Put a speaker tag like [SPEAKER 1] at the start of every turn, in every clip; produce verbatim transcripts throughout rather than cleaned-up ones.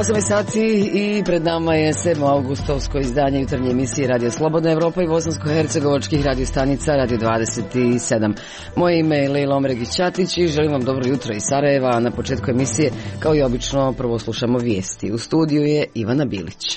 [SPEAKER 1] osam sati i pred nama je sedmo augustovsko izdanje jutarnje emisije Radio Slobodna Evropa i bosansko-hercegovačkih radio stanica Radio dvadeset sedam. Moje ime je Lejla Omregić-Ćatić i želim vam dobro jutro iz Sarajeva, a na početku emisije, kao i obično, prvo slušamo vijesti. U studiju je Ivana Bilić.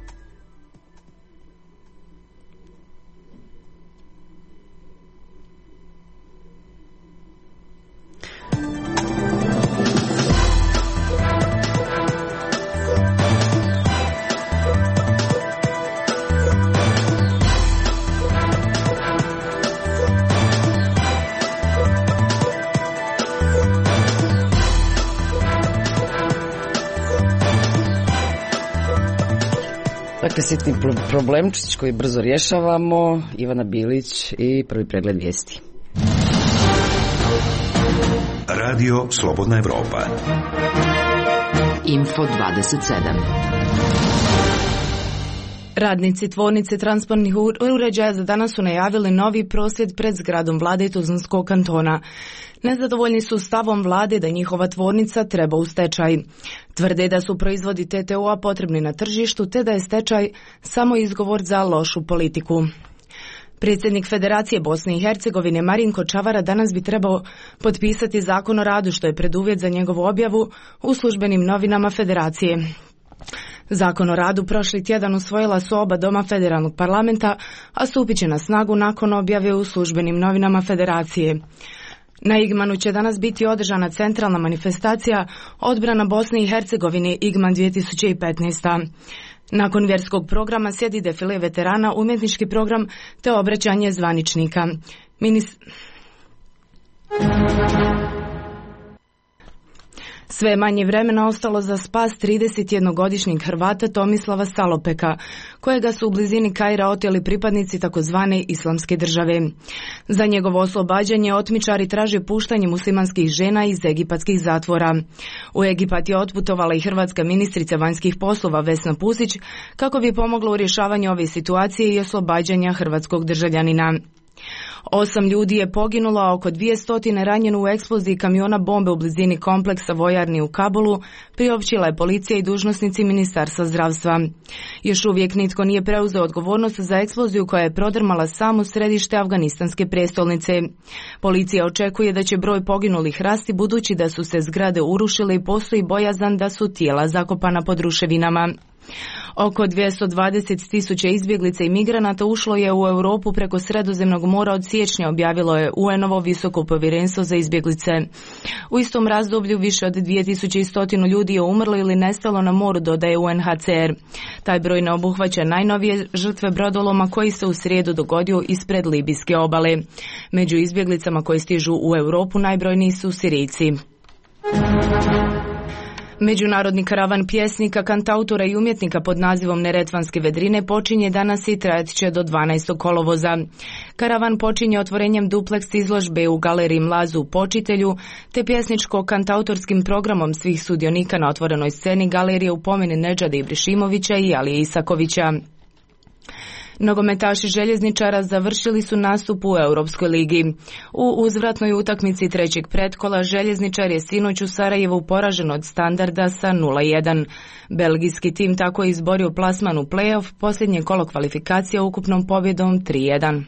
[SPEAKER 1] Dakle, sitni problemčić koji brzo rješavamo. Ivana Bilić i prvi pregled vijesti.
[SPEAKER 2] Radio Slobodna Evropa.
[SPEAKER 3] Info dvadeset sedam.
[SPEAKER 4] Radnici tvornice transportnih uređaja za danas su najavili novi prosvjed pred zgradom vlade Tuzlanskog kantona. Nezadovoljni su stavom vlade da njihova tvornica treba u stečaj. Tvrde da su proizvodi T T U-a potrebni na tržištu, te da je stečaj samo izgovor za lošu politiku. Predsjednik Federacije Bosne i Hercegovine Marinko Čavara danas bi trebao potpisati zakon o radu, što je preduvjet za njegovu objavu u službenim novinama Federacije. Zakon o radu prošli tjedan usvojila su oba doma federalnog parlamenta, a stupit će na snagu nakon objave u službenim novinama Federacije. Na Igmanu će danas biti održana centralna manifestacija Odbrana Bosne i Hercegovine Igman dvije tisuće petnaest. Nakon vjerskog programa slijedi defile veterana, umjetnički program te obraćanje zvaničnika. Minis... Sve manje vremena ostalo za spas tridesetjednogodišnjeg Hrvata Tomislava Salopeka, kojega su u blizini Kaira oteli pripadnici takozvane islamske države. Za njegovo oslobađanje otmičari traže puštanje muslimanskih žena iz egipatskih zatvora. U Egipat je otputovala i hrvatska ministrica vanjskih poslova Vesna Pusić kako bi pomogla u rješavanju ove situacije i oslobađanja hrvatskog državljanina. Osam ljudi je poginulo, a oko dvjesto ranjeno u eksploziji kamiona bombe u blizini kompleksa vojarni u Kabulu, priopćila je policija i dužnosnici Ministarstva zdravstva. Još uvijek nitko nije preuzeo odgovornost za eksploziju koja je prodrmala samo središte afganistanske prijestolnice. Policija očekuje da će broj poginulih rasti budući da su se zgrade urušile i postoji bojazan da su tijela zakopana pod ruševinama. Oko dvjesto dvadeset tisuća izbjeglica i migranata ušlo je u Europu preko Sredozemnog mora od siječnja, objavilo je U N-ovo visoko povjerenstvo za izbjeglice. U istom razdoblju više od dvije tisuće sto ljudi je umrlo ili nestalo na moru, dodaje U N H C R. Taj broj ne obuhvaća najnovije žrtve brodoloma koji se u srijedu dogodio ispred libijske obale. Među izbjeglicama koji stižu u Europu najbrojniji su Sirijci. Međunarodni karavan pjesnika, kantautora i umjetnika pod nazivom Neretvanske vedrine počinje danas i trajat će do dvanaestog kolovoza. Karavan počinje otvorenjem dupleks izložbe u galeriji Mlazu u Počitelju, te pjesničko-kantautorskim programom svih sudionika na otvorenoj sceni galerije u pomeni Nedžada Ibrišimovića i Alije Isakovića. Nogometaši Željezničara završili su nastup u Europskoj ligi. U uzvratnoj utakmici trećeg pretkola Željezničar je sinoć u Sarajevu poražen od Standarda sa nula jedan. Belgijski tim tako je izborio plasman u play-off, posljednje kolo kvalifikacija ukupnom pobjedom tri jedan.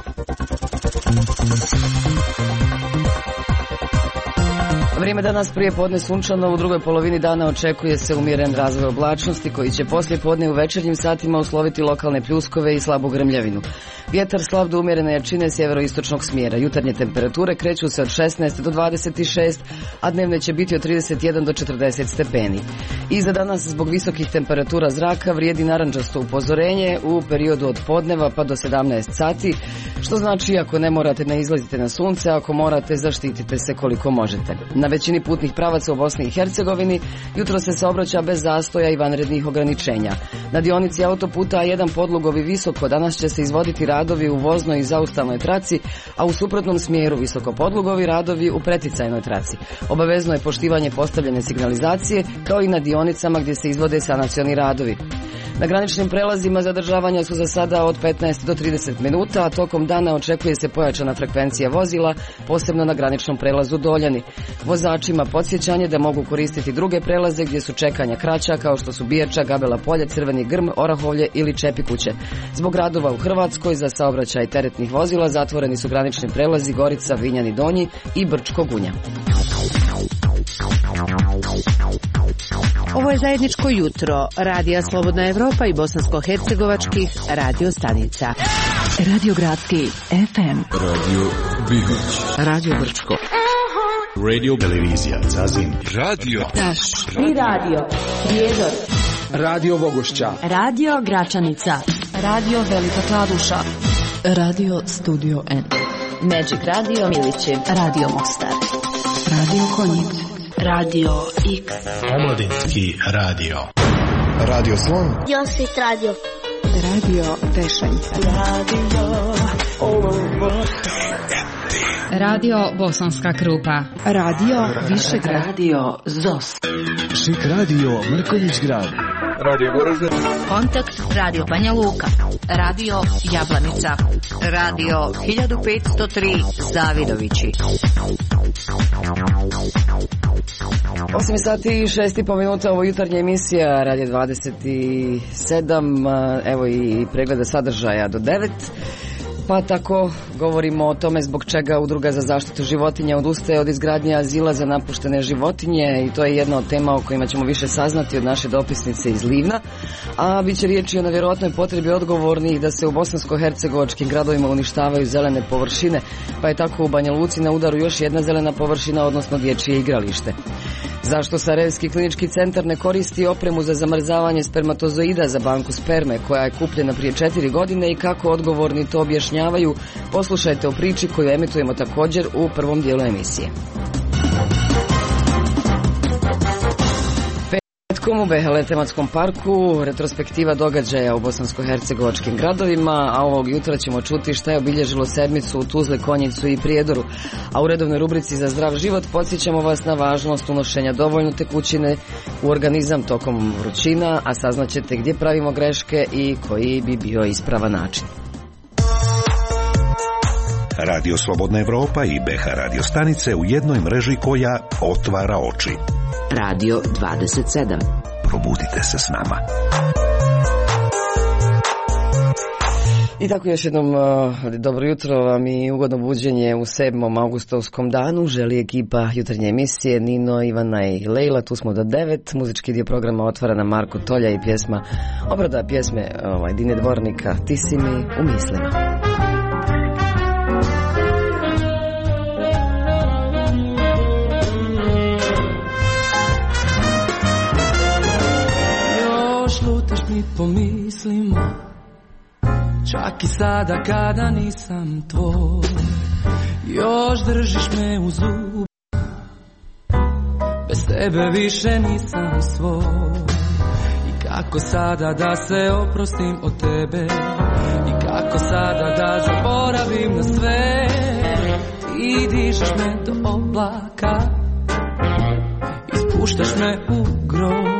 [SPEAKER 1] Vrijeme danas prije podne sunčano, u drugoj polovini dana očekuje se umjeren razvoj oblačnosti koji će poslije podne u večernjim satima usloviti lokalne pljuskove i slabu grmljavinu. Vjetar slab do umjerene jačine sjeveroistočnog smjera. Jutarnje temperature kreću se od šesnaest do dvadeset šest, a dnevne će biti od trideset jedan do četrdeset stepeni. I za danas zbog visokih temperatura zraka vrijedi narandžasto upozorenje u periodu od podneva pa do sedamnaest sati, što znači ako ne morate ne izlazite na sunce, ako morate zaštitite se koliko možete. Na većini putnih pravaca u Bosni i Hercegovini jutro se saobraća bez zastoja i vanrednih ograničenja. Na dionici autoputa A jedan Podlugovi Visoko danas će se izvoditi radovi u voznoj i zaustavnoj traci, a u suprotnom smjeru Visoko Podlugovi radovi u preticajnoj traci. Obavezno je poštivanje postavljene signalizacije, kao i na dionicama gdje se izvode sanacioni radovi. Na graničnim prelazima zadržavanja su za sada od petnaest do trideset minuta, a tokom dana očekuje se pojačana frekvencija vozila, posebno na graničnom prelazu Doljani. Vozačima podsjećanje da mogu koristiti druge prelaze gdje su čekanja kraća, kao što su Bijača, Gabela polje, Crveni grm, Orahovlje ili Čepikuće. Zbog radova u Hrvatskoj za saobraćaj teretnih vozila zatvoreni su granični prelazi Gorica, Vinjani Donji i Brčko Gunja.
[SPEAKER 3] Ovo je zajedničko jutro Radija Slobodna Evropa i bosansko-hercegovačkih radio stanica.
[SPEAKER 5] Radio Gradski F M,
[SPEAKER 6] Radio Bihać,
[SPEAKER 5] Radio Brčko,
[SPEAKER 6] Radio Televizija Zazim, Radio
[SPEAKER 5] Taš,
[SPEAKER 3] I radio Prijedor,
[SPEAKER 7] Radio Bogošća,
[SPEAKER 5] Radio Gračanica,
[SPEAKER 8] Radio Velika Kladuša,
[SPEAKER 5] Radio Studio N,
[SPEAKER 3] Magic Radio Milići,
[SPEAKER 5] Radio Mostar, Radio Konjic,
[SPEAKER 8] Radio X,
[SPEAKER 9] Omladinski radio,
[SPEAKER 10] Radio Slon,
[SPEAKER 11] Josit Radio,
[SPEAKER 5] Radio Tešanj,
[SPEAKER 11] Radio Olovo,
[SPEAKER 12] Radio Bosanska Krupa,
[SPEAKER 5] Radio Višegrad,
[SPEAKER 8] Radio Zos,
[SPEAKER 9] Šik radio Mrkonjić Grad,
[SPEAKER 7] Radio Goražde,
[SPEAKER 12] Kontakt Radio Banja Luka, Radio Jablanica, Radio hiljadu petsto tri Zavidovići.
[SPEAKER 1] osam sati i šest i po minuta, ovo jutarnja emisija Radio dvadeset sedam, evo i pregleda sadržaja do devet. Pa tako govorimo o tome zbog čega Udruga za zaštitu životinja odustaje od izgradnje azila za napuštene životinje, i to je jedna od tema o kojima ćemo više saznati od naše dopisnice iz Livna, a bit će riječi o nevjerojatnoj potrebi odgovornih da se u bosansko-hercegovačkim gradovima uništavaju zelene površine, pa je tako u Banja Luci na udaru još jedna zelena površina, odnosno dječje igralište. Zašto Sarajevski klinički centar ne koristi opremu za zamrzavanje spermatozoida za banku sperme koja je kupljena prije četiri godine i kako odgovorni to objašnjavaju, poslušajte u priči koju emitujemo također u prvom dijelu emisije. Petkom u Behele tematskom parku retrospektiva događaja u bosansko-hercegovačkim gradovima, a ovog jutra ćemo čuti šta je obilježilo sedmicu u Tuzli, Konjicu i Prijedoru. A u redovnoj rubrici za zdrav život podsjećamo vas na važnost unošenja dovoljno tekućine u organizam tokom vrućina, a saznaćete gdje pravimo greške i koji bi bio ispravan način.
[SPEAKER 2] Radio Slobodna Evropa i B H radio stanice u jednoj mreži koja otvara oči.
[SPEAKER 5] Radio dvadeset sedam.
[SPEAKER 2] Probudite se s nama.
[SPEAKER 1] I tako još jednom uh, dobro jutro vam i ugodno buđenje u sedmom augustovskom danu. Želi ekipa jutarnje emisije Nino, Ivana i Lejla. Tu smo do devet. Muzički dio programa otvara na Marko Tolja i pjesma, obrada pjesme ovaj, Dine Dvornika Ti si mi u mislima.
[SPEAKER 13] Lutaš mi po mislima, čak i sada kada nisam tvoj. Još držiš me u zubu, bez tebe više nisam svoj. I kako sada da se oprostim od tebe, i kako sada da zaboravim na sve. Ti dižeš me do oblaka, ispuštaš me u grob.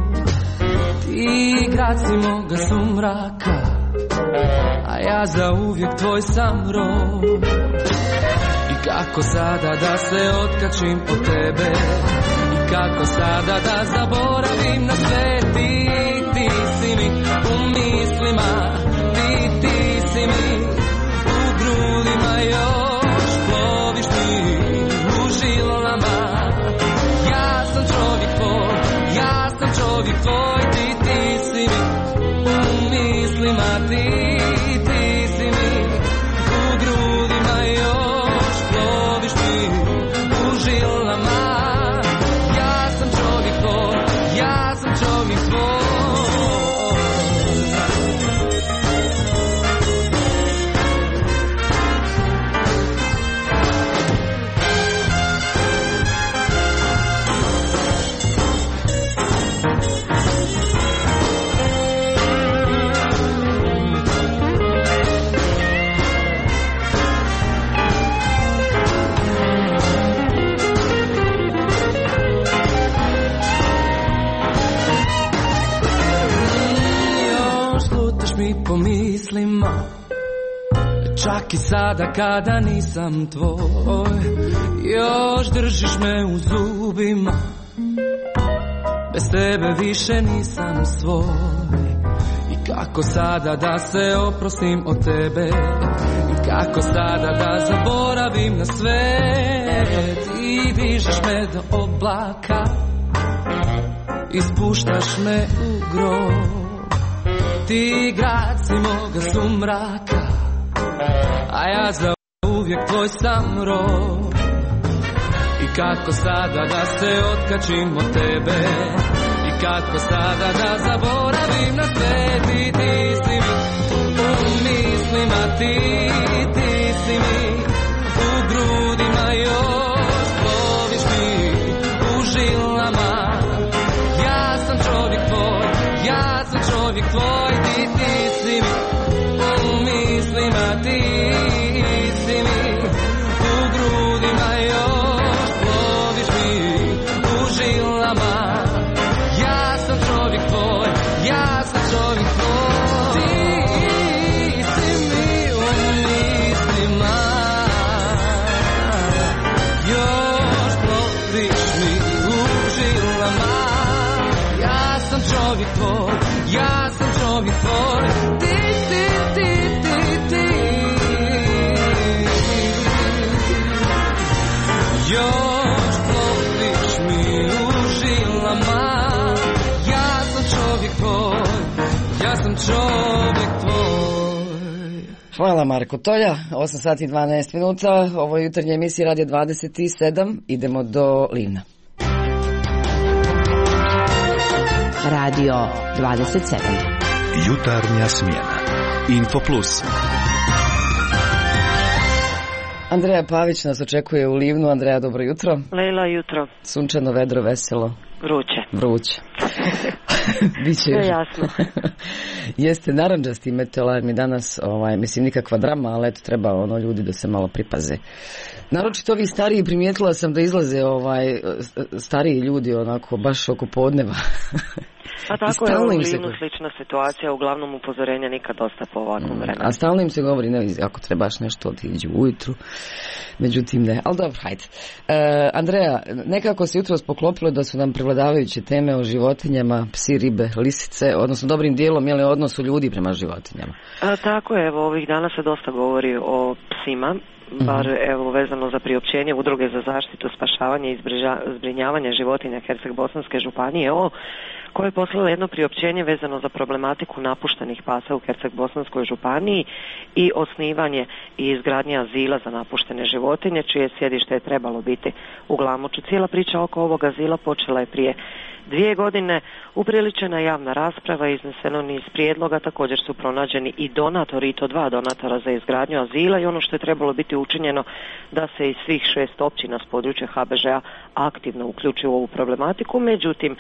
[SPEAKER 13] I grad si moga sumraka, a ja za uvijek tvoj sam rob. I kako sada da se otkačim od tebe, i kako sada da zaboravim na sve. Ti, ti si mi u mislima, ti, ti si mi u grudima, još ploviš mi u žilama. Ja sam čovjek tvoj, ja sam čovjek tvoj. Ti, ti si mi u grudima, još ploviš mi u žilama. Ja sam čovjek tvoj, ja sam čovjek tvoj. Mi po mislima, Čak i sada kada nisam tvoj, još držiš me u zubima. Bez tebe više nisam svoj. I kako sada da se oprostim od tebe, i kako sada da zaboravim na sve. Ti dižeš me do oblaka i spuštaš me u grob. Ti grad si moga sumraka, a ja za uvijek tvoj sam rob. I kako sada da se otkačim od tebe, i kako sada da zaboravim na sve. Ti, ti si mi u mislima, ti, ti si mi u grudima, još ploviš mi u žilama. Ja sam čovjek tvoj, ja sam čovjek tvoj, ti, ti si mi u mislima, ti si mi u grudima, još ploviš mi u žilama. Ja sam čovjek tvoj, ja sam čovjek tvoj, ti si mi u mislima, još ploviš mi u žilama. Ja sam čovjek tvoj, ja sam čovjek tvoj, ti, ti, ti, ti, ti. Još ploviš mi u žilama. Ja sam čovjek tvoj, ja sam čovjek tvoj.
[SPEAKER 1] Hvala Marko Tolja, osam sati i dvanaest minuta, ovo je jutarnja emisija Radio dvadeset sedam, idemo do Livna.
[SPEAKER 3] Radio dvadeset sedam.
[SPEAKER 2] Jutarnja smjena. Info Plus.
[SPEAKER 1] Andreja Pavić nas očekuje u Livnu. Andreja, dobro jutro.
[SPEAKER 14] Lejla, jutro.
[SPEAKER 1] Sunčano, vedro, veselo.
[SPEAKER 14] Vruće.
[SPEAKER 1] Vruće. Biće
[SPEAKER 14] još. Jasno.
[SPEAKER 1] Jeste narandžasti meteolarni danas, ovaj, mislim nikakva drama, ali eto treba ono ljudi da se malo pripaze. Naročito ovi stariji, primijetila sam da izlaze ovaj stariji ljudi onako baš oko podneva.
[SPEAKER 14] A tako je u Livnu slična situacija, uglavnom upozorenja nikad dosta po ovakvom vremenu.
[SPEAKER 1] A stalno im se govori, ne, ako trebaš nešto otiđi ujutru, međutim ne, ali dobro, hajde. E, Andreja, nekako se jutros poklopilo da su nam prevladavajuće teme o životinjama, psi, ribe, lisice, odnosno dobrim dijelom je li odnosu ljudi prema životinjama?
[SPEAKER 14] A, tako je, evo ovih dana se dosta govori o psima, bar evo vezano za priopćenje Udruge za zaštitu, spašavanje i zbrinjavanje životinja Herceg-Bosanske županije, o koje je poslalo jedno priopćenje vezano za problematiku napuštenih pasa u Herceg-Bosanskoj županiji i osnivanje i izgradnje azila za napuštene životinje, čije sjedište je trebalo biti u Glamoču. Cijela priča oko ovog azila počela je prije dvije godine, upriličena javna rasprava, izneseno niz prijedloga, također su pronađeni i donatori, i to dva donatora za izgradnju azila, i ono što je trebalo biti učinjeno da se iz svih šest općina s područja H B Ž-a aktivno uključi u ovu problematiku. Međutim,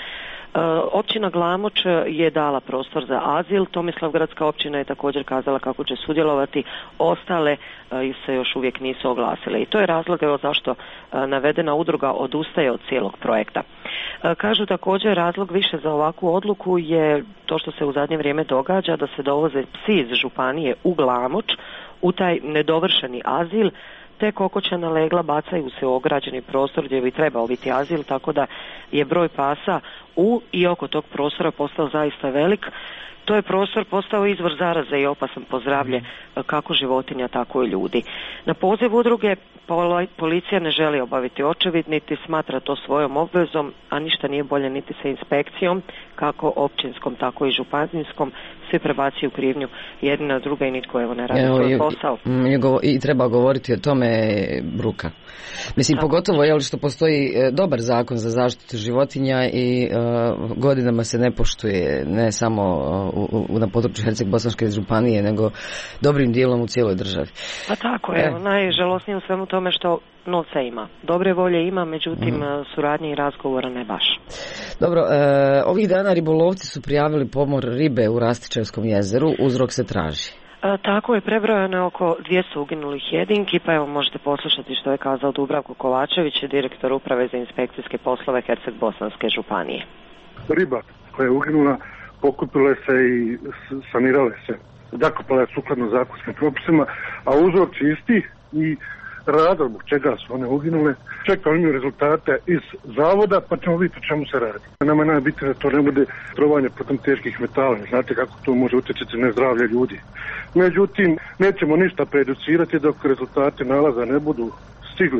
[SPEAKER 14] općina Glamoč je dala prostor za azil, Tomislavgradska općina je također kazala kako će sudjelovati, ostale se još uvijek nisu oglasile. I to je razlog evo zašto navedena udruga odustaje od cijelog projekta. Kažu također razlog više za ovakvu odluku je to što se u zadnje vrijeme događa da se dovoze psi iz županije u Glamoč u taj nedovršeni azil, te kokoćana legla bacaju se u ograđeni prostor gdje bi trebao biti azil, tako da je broj pasa u i oko tog prostora postao zaista velik. To je prostor postao izvor zaraze i opasan po zdravlje kako životinja, tako i ljudi. Na poziv udruge policija ne želi obaviti očevid, niti smatra to svojom obvezom, a ništa nije bolje niti sa inspekcijom, kako općinskom, tako i županijskom. Svi prebacuju krivnju jedna na druga i nitko evo ne radi evo, svoj posao.
[SPEAKER 1] I, I treba govoriti o tome bruka. Mislim, tako. Pogotovo je li što postoji dobar zakon za zaštitu životinja i uh, godinama se ne poštuje, ne samo u, u, na području Herceg-Bosanske županije, nego dobrim dijelom u cijeloj državi.
[SPEAKER 14] Pa tako je, e. najžalosnije u svemu tome što novca ima. Dobre volje ima, međutim mm. suradnje i razgovora ne baš.
[SPEAKER 1] Dobro, e, ovih dana ribolovci su prijavili pomor ribe u Rastičevskom jezeru, uzrok se traži.
[SPEAKER 14] E, tako je, prebrojano je oko dvjesto uginulih jedinki, pa evo možete poslušati što je kazao Dubravko Kovačević, direktor uprave za inspekcijske poslove Herceg-Bosanske županije.
[SPEAKER 15] Riba koja je uginula pokupile se i sanirale se zakopala sukladno zakonskim propisima, a uzorci isti i razlog zbog čega su one uginule. Čekamo imaju rezultate iz zavoda, pa ćemo vidjeti o čemu se radi. Nama je najbitnije da to ne bude trovanje putem teških metala. Znate kako to može utjecati na zdravlje ljudi. Međutim, nećemo ništa prejudicirati dok rezultati nalaza ne budu stigli.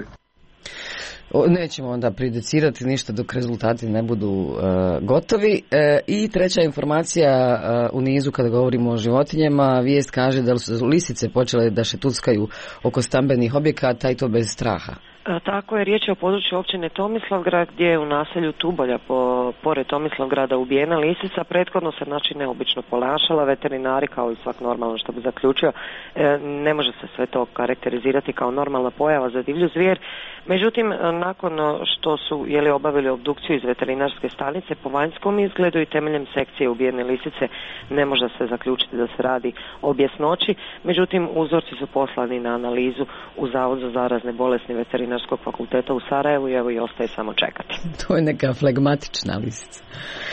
[SPEAKER 1] O, nećemo onda prejudicirati ništa dok rezultati ne budu uh, gotovi. E, I treća informacija uh, u nizu kada govorimo o životinjama, vijest kaže da su lisice počele da šetuckaju oko stambenih objekata i to bez straha.
[SPEAKER 14] Tako je, riječ je o području općine Tomislavgrad gdje je u naselju Tubolja po, pored Tomislavgrada ubijena lisica. Prethodno se znači neobično ponašala, veterinari kao i svak normalno što bi zaključio, e, ne može se sve to karakterizirati kao normalna pojava za divlju zvijer. Međutim, nakon što su jeli, obavili obdukciju iz veterinarske stanice po vanjskom izgledu i temeljem sekcije ubijene lisice ne može se zaključiti da se radi o bjesnoći. Međutim, uzorci su poslani na analizu u Zavod za zarazne bolesti Veterinarskog fakulteta u Sarajevu i evo i ostaje samo čekati.
[SPEAKER 1] To je neka flegmatična lisica.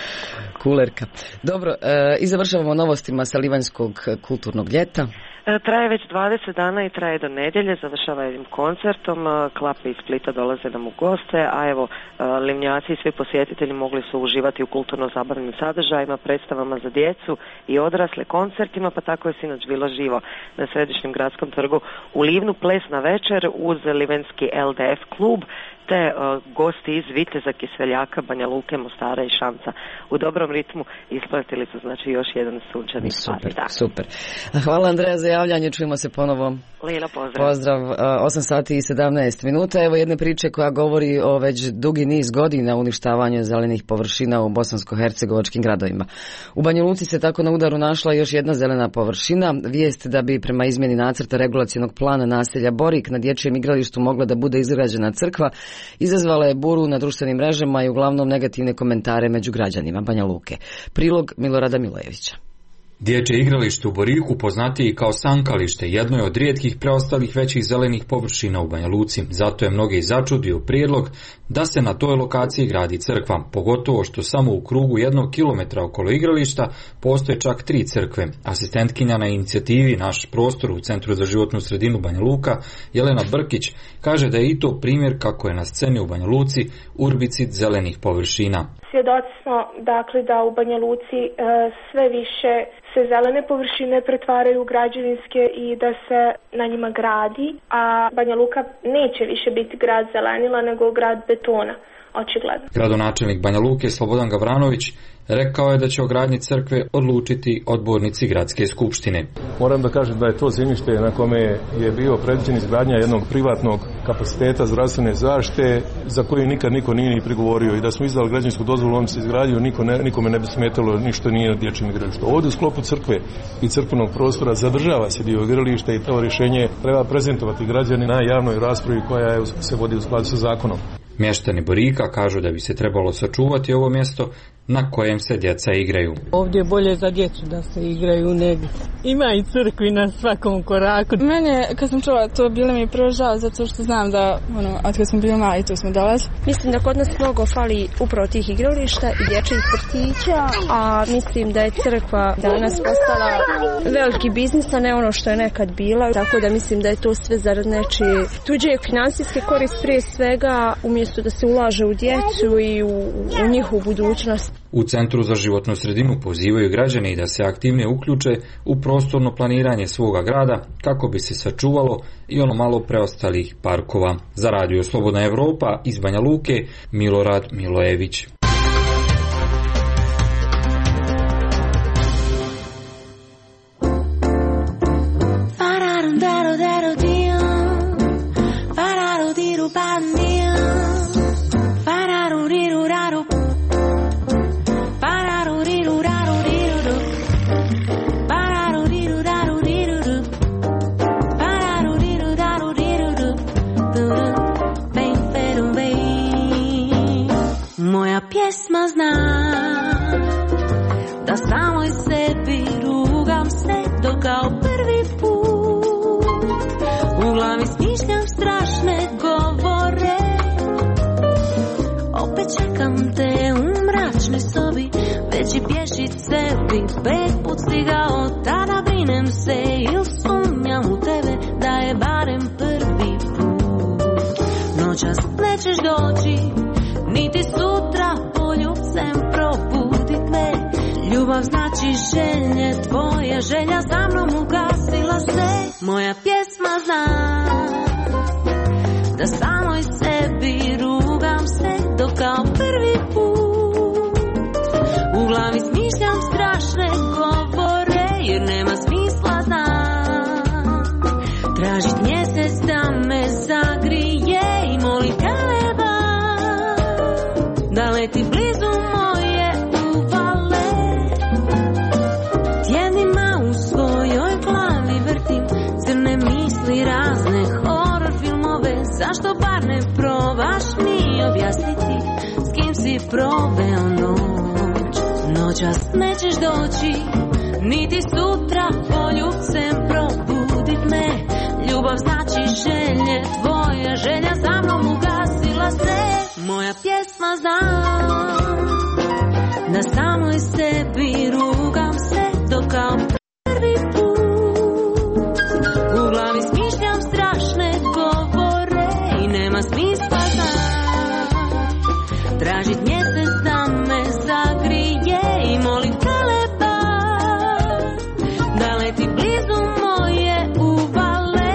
[SPEAKER 1] Kulerka. Dobro, e, i završavamo novostima sa Livanjskog kulturnog ljeta.
[SPEAKER 14] Traje već dvadeset dana i traje do nedjelje, završava jednim koncertom, klape iz Splita dolaze nam u goste, a evo Livnjaci i svi posjetitelji mogli su uživati u kulturno-zabavnim sadržajima, predstavama za djecu i odrasle, koncertima, pa tako je sinoć bilo živo na središnjem gradskom trgu u Livnu, plesna večer uz Livenski L D F klub, te uh, gosti iz Viteza, Kiseljaka, Banja Luke, Mostara i Šamca u dobrom ritmu ispratili su znači još jedan sunčani
[SPEAKER 1] super,
[SPEAKER 14] dan.
[SPEAKER 1] Super. Hvala Andreja za javljanje, čujemo se ponovo.
[SPEAKER 14] Lila, pozdrav.
[SPEAKER 1] Pozdrav, uh, osam sati i sedamnaest minuta. Evo jedne priče koja govori o već dugi niz godina uništavanju zelenih površina u bosansko-hercegovačkim gradovima. U Banja Luci se tako na udaru našla još jedna zelena površina. Vijest da bi prema izmjeni nacrta regulacionog plana naselja Borik na dječjem igralištu mogla da bude izgrađena crkva izazvala je buru na društvenim mrežama i uglavnom negativne komentare među građanima Banja Luke. Prilog Milorada Milojevića.
[SPEAKER 16] Dječje igralište u Boriku, poznatije kao sankalište, jedno je od rijetkih preostalih većih zelenih površina u Banja Luci. Zato je mnoge i začudio prijedlog da se na toj lokaciji gradi crkva, pogotovo što samo u krugu jednog kilometra okolo igrališta postoje čak tri crkve. Asistentkinja na inicijativi Naš prostor u Centru za životnu sredinu Banja Luka, Jelena Brkić, kaže da je i to primjer kako je na sceni u Banja Luci urbicid zelenih površina.
[SPEAKER 17] Svjedoci smo dakle da u Banja Luci e, sve više se zelene površine pretvaraju u građevinske i da se na njima gradi, a Banja Luka neće više biti grad zelenila nego grad betona, očigledno.
[SPEAKER 16] Gradonačelnik Banja Luke Slobodan Gavranović rekao je da će o gradnji crkve odlučiti odbornici gradske skupštine.
[SPEAKER 18] Moram da kažem da je to zemljište na kome je bio predviđen izgradnja jednog privatnog kapaciteta zdravstvene zaštite za koju nikad niko nije ni prigovorio i da smo izdali građevinsku dozvolu, on se izgradio, niko ne, nikome ne bi smetalo ništa nije na dječjem igralištu. Ovdje u sklopu crkve i crkvenog prostora zadržava se dio igrališta i to rješenje treba prezentovati građani na javnoj raspravi koja je, se vodi u skladu sa zakonom.
[SPEAKER 16] Mještani Borika kažu da bi se trebalo sačuvati ovo mjesto na kojem se djeca igraju.
[SPEAKER 19] Ovdje je bolje za djecu da se igraju nego. Ima i crkvi na svakom koraku.
[SPEAKER 20] Mene, kad sam čula to, bilo mi prvo žao zato što znam da, ono, od kad smo bili mali, tu smo dolazili.
[SPEAKER 21] Mislim da kod nas mnogo fali upravo tih igrališta i dječjih vrtića, a mislim da je crkva danas postala veliki biznis, a ne ono što je nekad bila. Tako da mislim da je to sve zarad nečije tuđe finansijske korist prije svega, umjesto da se ulaže u djecu i u, u njihovu budućnost.
[SPEAKER 16] U Centru za životnu sredinu pozivaju građani da se aktivnije uključe u prostorno planiranje svoga grada kako bi se sačuvalo i ono malo preostalih parkova. Za Radio Slobodna Evropa iz Banja Luke, Milorad Milojević.
[SPEAKER 22] Pjesma zna da samoj sebi rugam se do kao prvi put. U glavi smišljam strašne govore, opet čekam te u mračnoj sobi, već i pješi sebi, pet put stigao, tada brinem Ljubav znači želje tvoje, želja za mnom ugasila se. Moja pjesma zna da samoj sebi rugam se dok kao prvi put u glavi smišljam strašne govore, jer nema smisla znam tražit mjesec da me zagrije i molim kaleba da leti blizu moje uvale. Tjednima u svojoj glavi vrtim crne misli, razne horor filmove. Zašto bar ne probaš mi objasniti s kim si proveo noć? Noćas nećeš doći, niti sutra poljubcem probudit me. Ljubav znači želje tvoje, želja za mnom ugasila se. Moja pjesma zna da samoj sebi rugam se dok kao prvi put u glavi smišljam strašne govore i nema smisla znam tražit mjesec da me zagrije i molim kaleba da leti blizu moje uvale.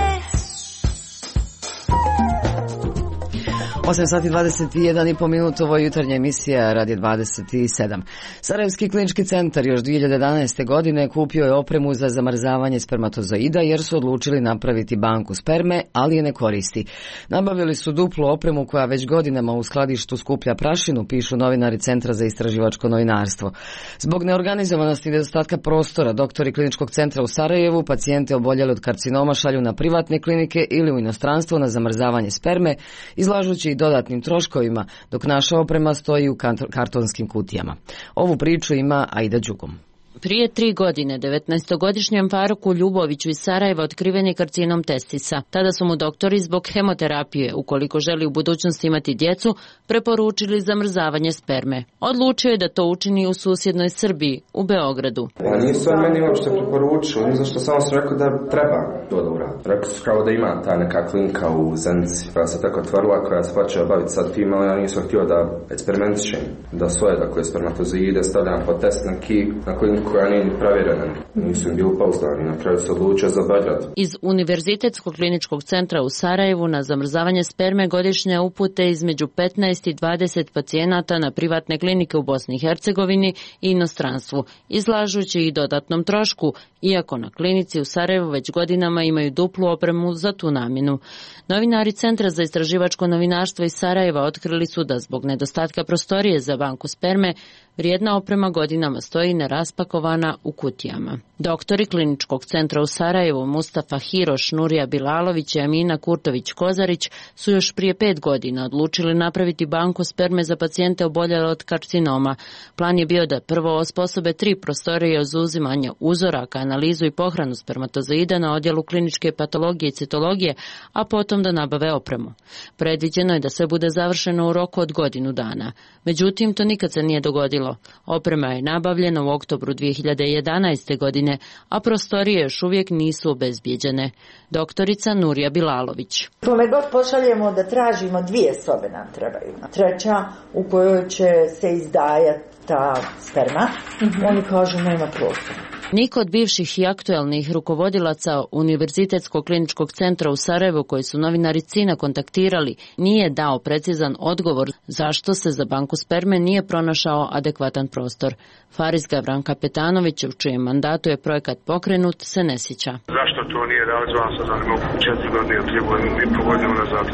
[SPEAKER 1] osam sati dvadeset jedan i po minuta, ovo je jutarnja emisija Radio dvadeset sedam. Sarajevski klinički centar još dvije hiljade jedanaeste. godine kupio je opremu za zamrzavanje spermatozoida jer su odlučili napraviti banku sperme, ali je ne koristi. Nabavili su duplu opremu koja već godinama u skladištu skuplja prašinu, pišu novinari Centra za istraživačko novinarstvo. Zbog neorganizovanosti i nedostatka prostora, doktori kliničkog centra u Sarajevu pacijente oboljeli od karcinoma šalju na privatne klinike ili u inostranstvo na zamrzavanje sperme, izlažući i dodatnim troškovima, dok naša oprema stoji u kartonskim kutijama. Ovu priču ima Aida Đugom.
[SPEAKER 4] Prije tri godine, devetnaestogodišnjem Faruku Ljuboviću iz Sarajeva otkriven je karcinom testisa. Tada su mu doktori zbog hemoterapije, ukoliko želi u budućnosti imati djecu, preporučili zamrzavanje sperme. Odlučio je da to učini u susjednoj Srbiji, u Beogradu.
[SPEAKER 6] Ja, nisu oni meni uopšte preporučili, oni zašto samo su rekao da treba to da uradi. Rekao su kao da ima ta neka klinka u Zenici, koja se tako otvorila, koja se počela baviti sad tim, ali ja nisam htio da eksperimentišem, da svoje dakle spermatozoide stavljam po test neki na klinku koja nije provjerena, nisu im bili pouzdani, na kraju se odlučio za Beograd.
[SPEAKER 4] Iz Univerzitetskog kliničkog centra u Sarajevu na zamrzavanje sperme godišnje upute između petnaest i dvadeset pacijenata na privatne klinike u Bosni i Hercegovini i inostranstvu, izlažući i dodatnom trošku, iako na klinici u Sarajevu već godinama imaju duplu opremu za tu namjenu. Novinari Centra za istraživačko novinarstvo iz Sarajeva otkrili su da zbog nedostatka prostorije za banku sperme vrijedna oprema godinama stoji neraspakovana u kutijama. Doktori kliničkog centra u Sarajevu Mustafa Hiroš, Nurija Bilalović i Amina Kurtović-Kozarić su još prije pet godina odlučili napraviti banku sperme za pacijente oboljele od karcinoma. Plan je bio da prvo osposobe tri prostorije za uzimanje uzoraka, analizu i pohranu spermatozoida na odjelu kliničke patologije i citologije, a potom da nabave opremu. Predviđeno je da sve bude završeno u roku od godinu dana. Međutim, to nikad se nije dogodilo. Oprema je nabavljena u oktobru dvije hiljade jedanaeste. godine, a prostorije još uvijek nisu obezbijeđene. Doktorica Nurija Bilalović.
[SPEAKER 23] Kome god pošaljemo da tražimo, dvije sobe nam trebaju. Treća u kojoj će se izdajati ta sperma, mm-hmm. Oni kažu nema prostora.
[SPEAKER 4] Niko od bivših i aktuelnih rukovodilaca Univerzitetskog kliničkog centra u Sarajevu, koji su novinari Cina kontaktirali, nije dao precizan odgovor zašto se za banku sperme nije pronašao adekvatan prostor. Faris Gavran Kapetanović, u čijem mandatu je projekat pokrenut, se ne sjeća.
[SPEAKER 24] Zašto to nije realizovano sa zakonom četiri godine, tri godine, mi provodimo nazad?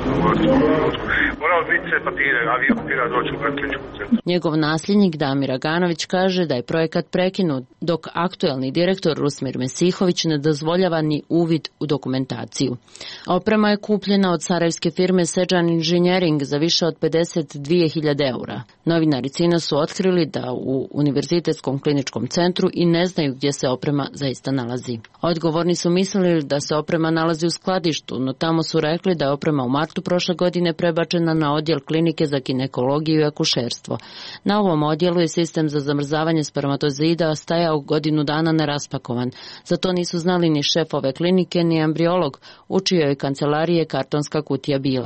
[SPEAKER 24] Morao biti sve papire, avion papira doći u kliničkom centru.
[SPEAKER 4] Njegov nasljednik Damir Aganović kaže da je projekat prekinut, dok aktuelni direktor Rusmir Mesihović ne dozvoljava ni uvid u dokumentaciju. Oprema je kupljena od sarajevske firme Seđan Engineering za više od pedeset dvije hiljade eura. Novinari Cina su otkrili da u Univerzitetskom kliničkom centru i ne znaju gdje se oprema zaista nalazi. Odgovorni su mislili da se oprema nalazi u skladištu, no tamo su rekli da je oprema u martu prošle godine prebačena na odjel klinike za ginekologiju i akušerstvo. Na ovom odjelu je sistem za zamrzavanje spermatozoida stajao godinu dana neraspakovan. Za to nisu znali ni šef ove klinike, ni embriolog, u čijoj kancelariji je kartonska kutija bila.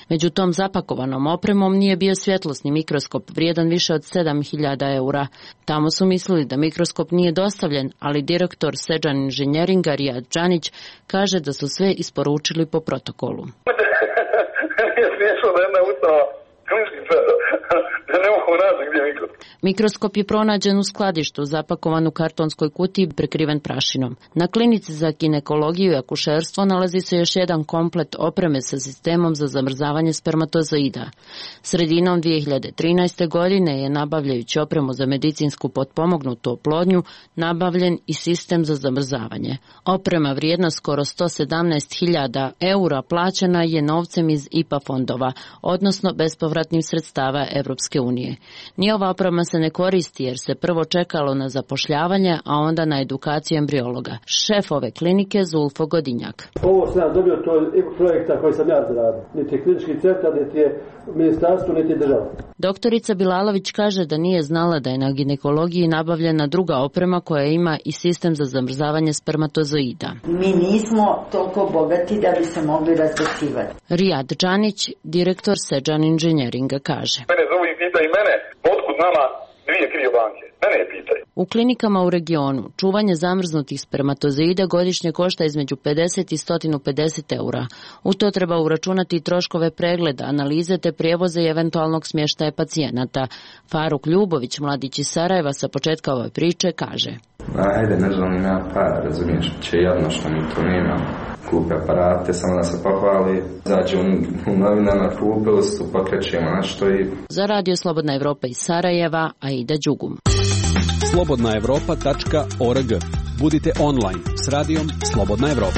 [SPEAKER 4] Među tom zapakovanom opremom nije bio svjetlosni mikroskop vrijedan više od sedam hiljada eura. Tamo su mislili da mikroskop nije dostavljen, ali direktor Seđan inženjeringa Rijad Džanić kaže da su sve isporučili po protokolu.
[SPEAKER 24] Nije smiješno da jedna ustanova klinički centar, da ne mogu naći gdje je mikroskop.
[SPEAKER 4] Mikroskop je pronađen u skladištu, zapakovan u kartonskoj kutiji, prekriven prašinom. Na klinici za ginekologiju i akušerstvo nalazi se još jedan komplet opreme sa sistemom za zamrzavanje spermatozoida. Sredinom dvije hiljade trinaeste. godine je, nabavljajući opremu za medicinsku potpomognutu oplodnju, nabavljen i sistem za zamrzavanje. Oprema vrijedna skoro sto sedamnaest hiljada eura plaćena je novcem iz I P A fondova, odnosno bespovratnim sredstava Evropske unije. Ni ova oprema se ne koristi jer se prvo čekalo na zapošljavanje, a onda na edukaciju embriologa. Šef ove klinike Zulfo Godinjak.
[SPEAKER 8] Ovo sam ja dobio to projekta koji sam ja zaradio. Niti klinički centar, niti je ministarstvo, niti država.
[SPEAKER 4] Doktorica Bilalović kaže da nije znala da je na ginekologiji nabavljena druga oprema koja ima i sistem za zamrzavanje spermatozoida.
[SPEAKER 23] Mi nismo toliko bogati da bi se mogli razbacivati.
[SPEAKER 4] Rijad Džanić, direktor Seđan inženjeringa, kaže.
[SPEAKER 24] Mene zovu i pita i mene, otkud nama dvije kriobanke? Mene je pitaj.
[SPEAKER 4] U klinikama u regionu čuvanje zamrznutih spermatozoida godišnje košta između pedeset i sto pedeset eura. U to treba uračunati troškove pregleda, analize te prijevoza i eventualnog smještaja pacijenata. Faruk Ljubović, mladić iz Sarajeva, sa početka ove priče kaže.
[SPEAKER 6] Ajde, ne želim ja para, razumiješ, će jedno što mi to nema. Kupe aparate, samo da se pohvali, zađe u novinama, kupili su, pokrećemo nešto i...
[SPEAKER 4] Za Radio Slobodna Evropa iz Sarajeva, Aida Đugum.
[SPEAKER 9] slobodna evropa tačka org. Budite online s radijom Slobodna Evropa.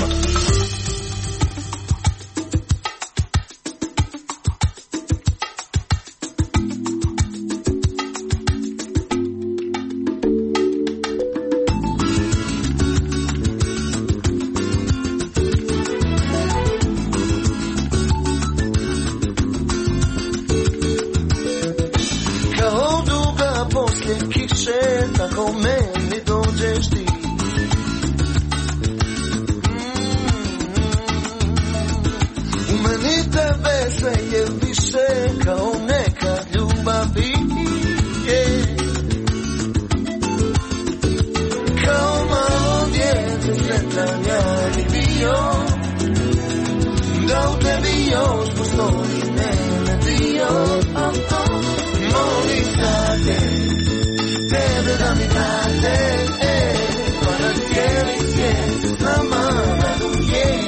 [SPEAKER 10] Tako meni dođeš ti. U meni tebe sve je više kao neka ljubavi. Kao malo djece sretan ja bi bio, da u tebi još postoji mene dio. Molim da te tebe da mi date, e, pa da cijeli svijet s nama raduje.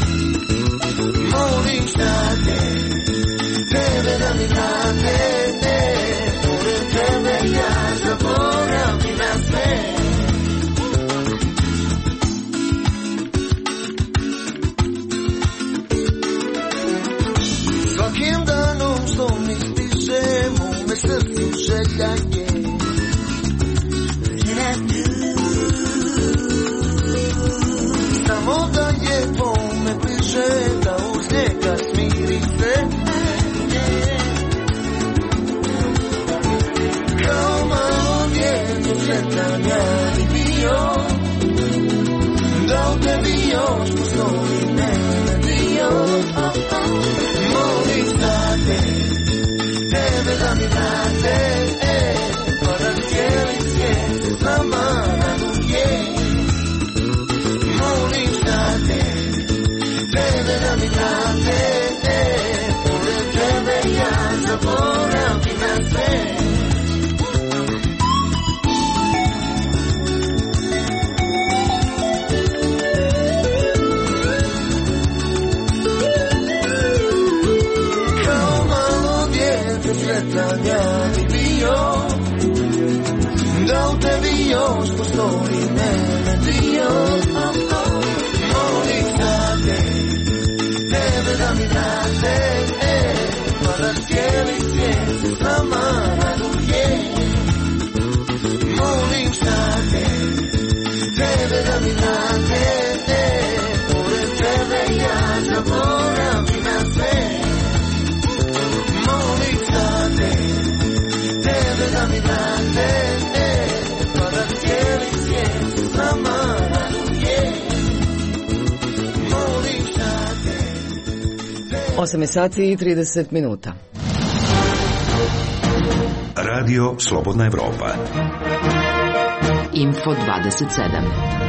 [SPEAKER 10] Molim šta te, tebe da mi date, e, pored tebe ja zaboravim na sve. Svakim danom što mi stiže, mome srcu želja je. Samo da je me bliže, da uz njega smiri se. Kao malo djece sretan ja bi bio, da u tebi još postoji mene dio. Molim za te, tebe da mi date, e, pa da cijeli svijet s nama raduje. Molim šta te, tebe da mi date, e, pored tebe ja zaboravim na sve.
[SPEAKER 1] osam sati i trideset minuta.
[SPEAKER 2] Radio Slobodna Evropa.
[SPEAKER 3] Info dvadeset sedam.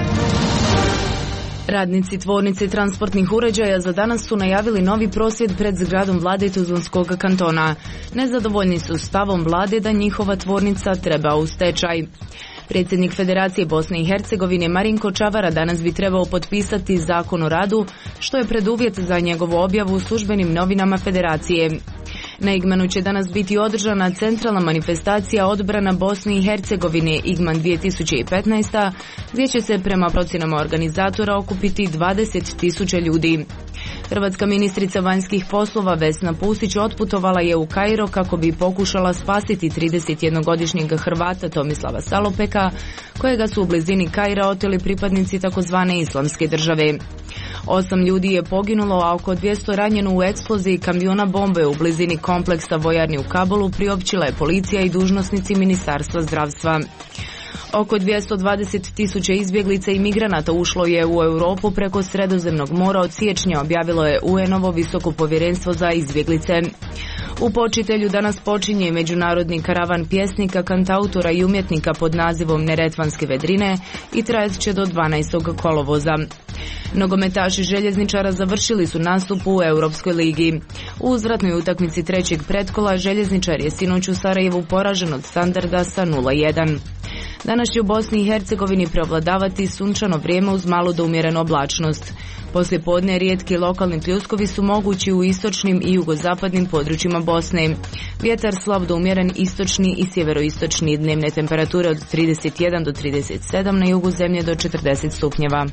[SPEAKER 3] Radnici tvornice transportnih uređaja za danas su najavili novi prosvjed pred zgradom vlade Tuzlanskog kantona. Nezadovoljni su stavom vlade da njihova tvornica treba u stečaj. Predsjednik Federacije Bosne i Hercegovine Marinko Čavara danas bi trebao potpisati zakon o radu, što je preduvjet za njegovu objavu u službenim novinama Federacije. Na Igmanu će danas biti održana centralna manifestacija odbrana Bosne i Hercegovine Igman dvije tisuće petnaest. gdje će se prema procjenama organizatora okupiti dvadeset tisuća ljudi. Hrvatska ministrica vanjskih poslova Vesna Pusić otputovala je u Kairo kako bi pokušala spasiti tridesetjednogodišnjeg Hrvata Tomislava Salopeka, kojega su u blizini Kaira oteli pripadnici takozvane islamske države. Osam ljudi je poginulo, a oko dvjesto ranjeno u eksploziji kamiona bombe u blizini kompleksa vojarni u Kabulu, priopćila je policija i dužnosnici Ministarstva zdravstva. Oko dvjesto dvadeset tisuća izbjeglica i migranata ušlo je u Europu preko Sredozemnog mora od siječnja, objavilo je U N-ovo visoko povjerenstvo za izbjeglice. U Počitelju danas počinje međunarodni karavan pjesnika, kantautora i umjetnika pod nazivom Neretvanske vedrine i trajat će do dvanaestog kolovoza. Nogometaši Željezničara završili su nastup u Europskoj ligi. U uzvratnoj utakmici trećeg pretkola Željezničar je sinoć u Sarajevu poražen od Standarda sa nula jedan. Danas će u Bosni i Hercegovini prevladavati sunčano vrijeme uz malu do umjerenu oblačnost. Poslije podne rijetki lokalni pljuskovi su mogući u istočnim i jugozapadnim područjima Bosne. Vjetar slab do umjeren istočni i sjeveroistočni, dnevne temperature od trideset jedan do trideset sedam, na jugu zemlje do četrdeset stupnjeva.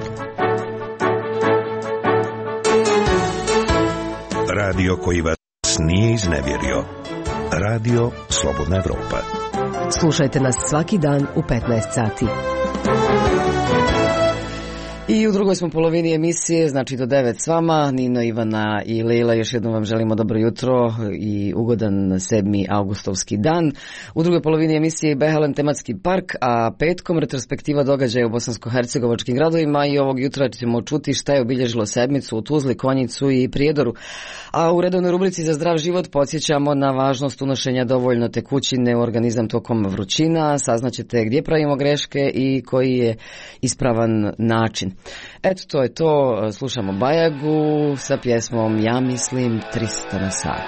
[SPEAKER 2] Radio koji vas nije iznevjerio. Radio Slobodna Evropa.
[SPEAKER 5] Slušajte nas svaki dan u petnaest sati.
[SPEAKER 1] I u drugoj smo polovini emisije, znači do devet s vama, Nino, Ivana i Leila, još jednom vam želimo dobro jutro i ugodan sedmi augustovski dan. U drugoj polovini emisije Behelen tematski park, a petkom retrospektiva događaja u bosansko-hercegovačkim gradovima i ovog jutra ćemo čuti šta je obilježilo sedmicu u Tuzli, Konjicu i Prijedoru. A u redovnoj rubrici za zdrav život podsjećamo na važnost unošenja dovoljno tekućine u organizam tokom vrućina, saznaćete gdje pravimo greške i koji je ispravan način. Eto, to je to, slušamo Bajagu sa pjesmom Ja mislim trista na sat.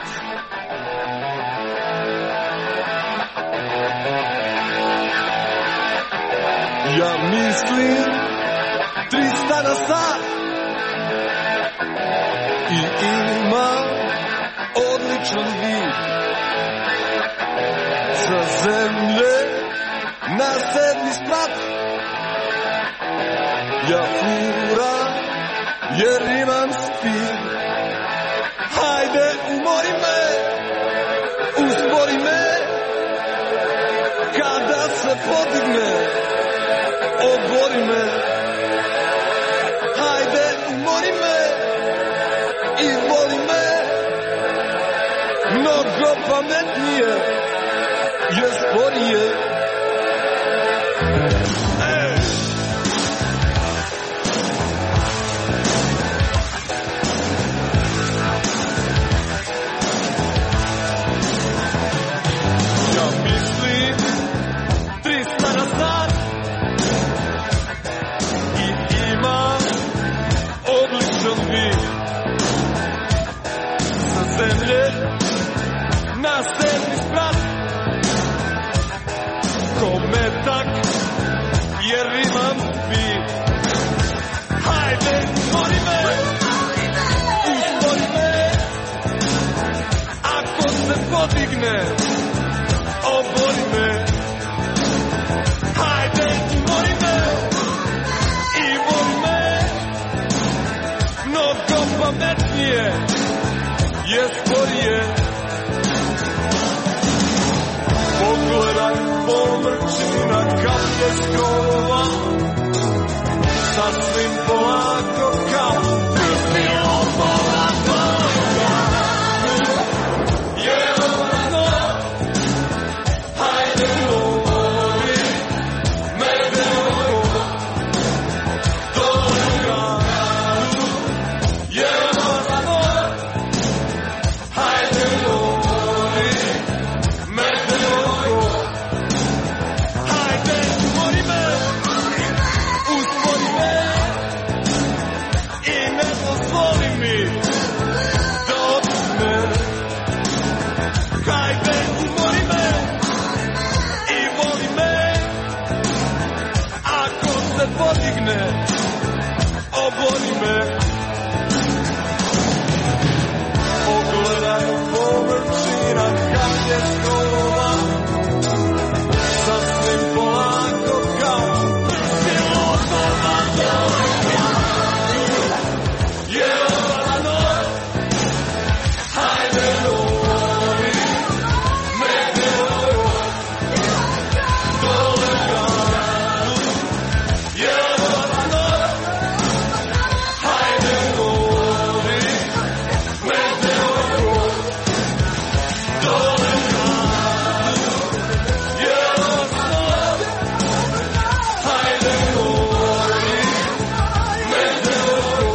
[SPEAKER 10] Ja mislim trista na sat i imam odličan vid sa zemlje na sedmi sprat. Ja furam jer imam spid. Hajde umori me, uspori me, kada se podigne, obori me. Hajde umori me i voli me, mnogo pametnije je sporije. Na sedmi sprat, ko metak, jer imam spid. Hajde, mori me, uspori me, ako se podigne, obori me. Hajde, mori me i voli me, mnogo pametnije je sporije. Pogledaj pomrčina kad je skrova, sasvim polako kao pustilo polako. Jedno, hajde govori, medeno, dole u gradu. Jedno, obori me. Pogledaj površina kad je skova, sasvim polako kao pilotova dojka. Jelano, hajde lovi, meteor, dole gradu. Jelano, hajde lovi, meteor, dole gradu. Jelano, hajde lovi, meteor.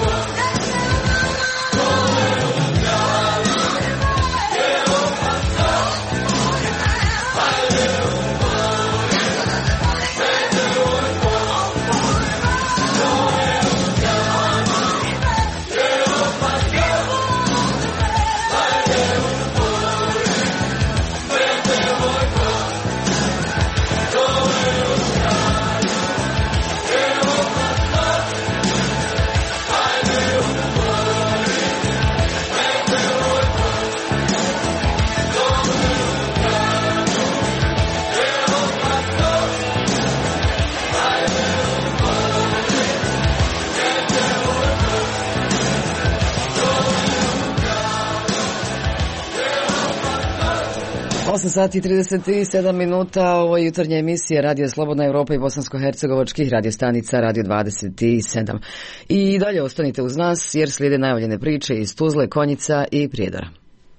[SPEAKER 1] osam sati i trideset sedam minuta, ovo je jutarnja emisija Radio Slobodna Evropa i bosansko-hercegovačkih radiostanica Radio dvadeset sedam. I dalje ostanite uz nas jer slijede najavljene priče iz Tuzle, Konjica i Prijedora.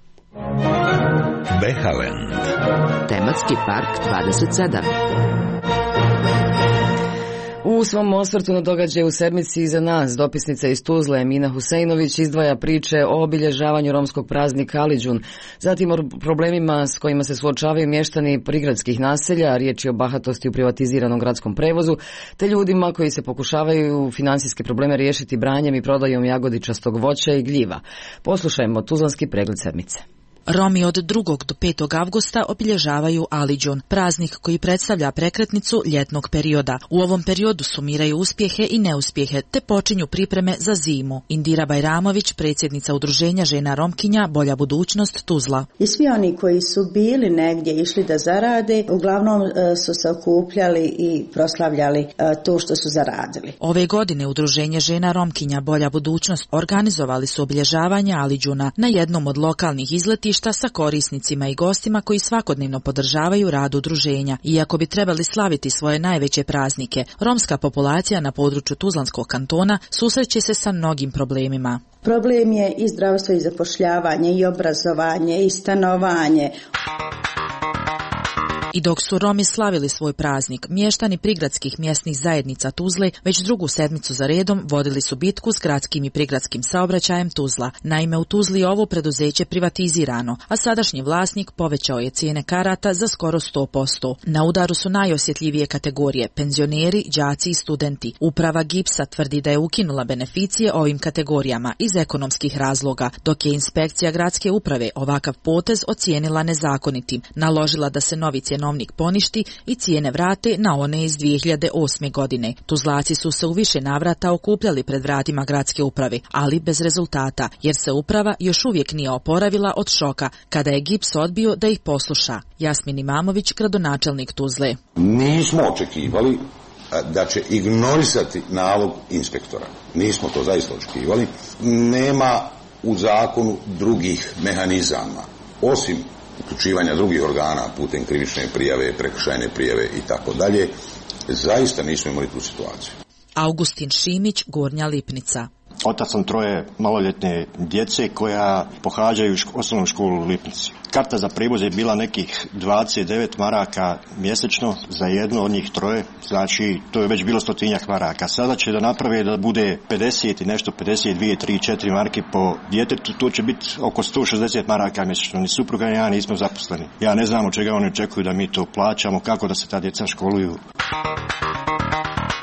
[SPEAKER 2] Behalen.
[SPEAKER 7] Tematski park dvadeset sedam.
[SPEAKER 1] U svom osvrtu na događaje u sedmici iza nas, dopisnica iz Tuzle Emina Huseinović izdvaja priče o obilježavanju romskog praznika Aliđun, zatim o problemima s kojima se suočavaju mještani prigradskih naselja, riječ je o bahatosti u privatiziranom gradskom prevozu, te ljudima koji se pokušavaju financijske probleme riješiti branjem i prodajom jagodičastog voća i gljiva. Poslušajmo tuzlanski pregled sedmice.
[SPEAKER 11] Romi od drugog do petog avgusta obilježavaju Aliđun, praznik koji predstavlja prekretnicu ljetnog perioda. U ovom periodu sumiraju uspjehe i neuspjehe, te počinju pripreme za zimu. Indira Bajramović, predsjednica udruženja žena Romkinja Bolja budućnost Tuzla.
[SPEAKER 12] I svi oni koji su bili negdje išli da zarade, uglavnom su se okupljali i proslavljali to što su zaradili.
[SPEAKER 11] Ove godine udruženje žena Romkinja Bolja budućnost organizovali su obilježavanje Aliđuna na jednom od lokalnih izletišta sa korisnicima i gostima koji svakodnevno podržavaju rad udruženja. Iako bi trebali slaviti svoje najveće praznike, romska populacija na području Tuzlanskog kantona susreće se sa mnogim problemima.
[SPEAKER 12] Problem je i zdravstvo i zapošljavanje i obrazovanje i stanovanje.
[SPEAKER 11] I dok su Romi slavili svoj praznik, mještani prigradskih mjesnih zajednica Tuzle već drugu sedmicu za redom vodili su bitku s gradskim i prigradskim saobraćajem Tuzla. Naime, u Tuzli je ovo preduzeće privatizirano, a sadašnji vlasnik povećao je cijene karata za skoro sto posto. Na udaru su najosjetljivije kategorije, penzioneri, đaci i studenti. Uprava Gipsa tvrdi da je ukinula beneficije ovim kategorijama iz ekonomskih razloga, dok je inspekcija gradske uprave ovakav potez ocijenila nezakonitim, naložila da se novi cjenovnik poništi i cijene vrate na one iz dvije hiljade osme. godine. Tuzlaci su se u više navrata okupljali pred vratima gradske uprave, ali bez rezultata, jer se uprava još uvijek nije oporavila od šoka kada je Gips odbio da ih posluša. Jasmin Imamović, gradonačelnik Tuzle.
[SPEAKER 13] Nismo očekivali da će ignorisati nalog inspektora. Nismo to zaista očekivali. Nema u zakonu drugih mehanizama, osim uključivanja drugih organa putem krivične prijave, prekršajne prijave i tako dalje. Zaista nismo imali tu situaciju.
[SPEAKER 11] Augustin Šimić, Gornja Lipnica.
[SPEAKER 25] Otac sam troje maloljetne djece koja pohađaju osnovnu školu u Lipnici. Karta za prijevoz je bila nekih dvadeset devet maraka mjesečno za jedno od njih troje, znači to je već bilo stotinjak maraka. Sada će da naprave da bude pedeset i nešto, pedeset dvije, tri, četiri marke po djetetu, to će biti oko sto šezdeset maraka mjesečno. Ni supruga ni ja nismo zaposleni. Ja ne znam od čega oni očekuju da mi to plaćamo, kako da se ta djeca školuju.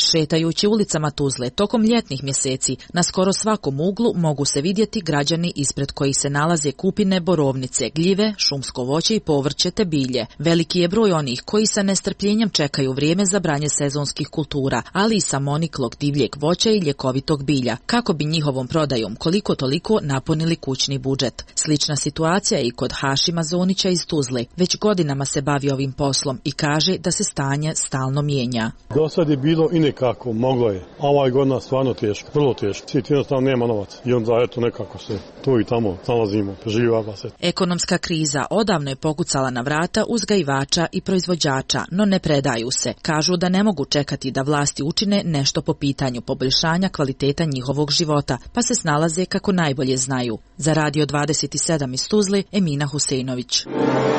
[SPEAKER 11] Šetajući ulicama Tuzle tokom ljetnih mjeseci, na skoro svakom uglu mogu se vidjeti građani ispred kojih se nalaze kupine, borovnice, gljive, šumsko voće i povrće te bilje. Veliki je broj onih koji sa nestrpljenjem čekaju vrijeme za branje sezonskih kultura, ali i samoniklog divljeg voća i ljekovitog bilja, kako bi njihovom prodajom koliko toliko napunili kućni budžet. Slična situacija je i kod Hašima Zonića iz Tuzle. Već godinama se bavi ovim poslom i kaže da se stanje stalno mijenja.
[SPEAKER 8] Do sad je bilo i nekako, moglo je. A ovaj godina stvarno teško, vrlo teško. Svijet jednostavno nema novac i onda eto nekako se tu i tamo nalazimo, preživava se.
[SPEAKER 11] Ekonomska kriza odavno je pokucala na vrata uzgajivača i proizvođača, no ne predaju se. Kažu da ne mogu čekati da vlasti učine nešto po pitanju poboljšanja kvaliteta njihovog života, pa se snalaze kako najbolje znaju. Za Radio dvadeset sedam iz Tuzle, Emina Huseinović.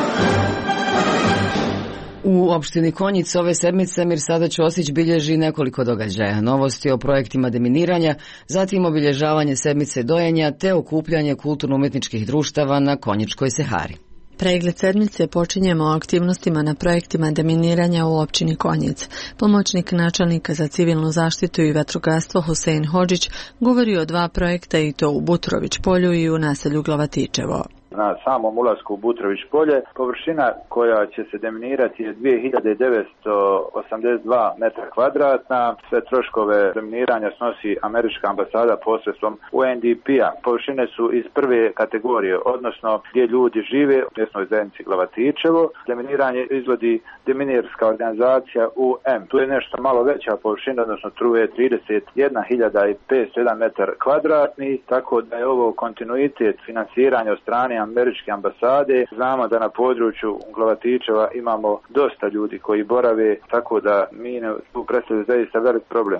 [SPEAKER 1] U opštini Konjic ove sedmice Mirsada Ćosić bilježi nekoliko događaja, novosti o projektima deminiranja, zatim obilježavanje sedmice dojenja te okupljanje kulturno-umjetničkih društava na Konjičkoj Sehari.
[SPEAKER 14] Pregled sedmice počinjemo aktivnostima na projektima deminiranja u općini Konjic. Pomoćnik načelnika za civilnu zaštitu i vatrogastvo Husein Hodžić govori o dva projekta i to u Butrović polju i u naselju Glavatičevo.
[SPEAKER 15] Na samom ulasku u Butrović polje površina koja će se deminirati je dvije hiljade devetsto osamdeset dva metra kvadratna. Sve troškove deminiranja snosi američka ambasada posredstvom U N D P-a. Površine su iz prve kategorije, odnosno gdje ljudi žive u mjesnoj zajednici Glavatičevo. Deminiranje izvodi deminirska organizacija U M. Tu je nešto malo veća površina, odnosno tu je trideset jedna hiljada petsto jedan metar kvadratni, tako da je ovo kontinuitet finansiranja od strane američke ambasade. Znamo da na području Glavatičeva imamo dosta ljudi koji borave, tako da mi tu predstavlja zaista velik problem.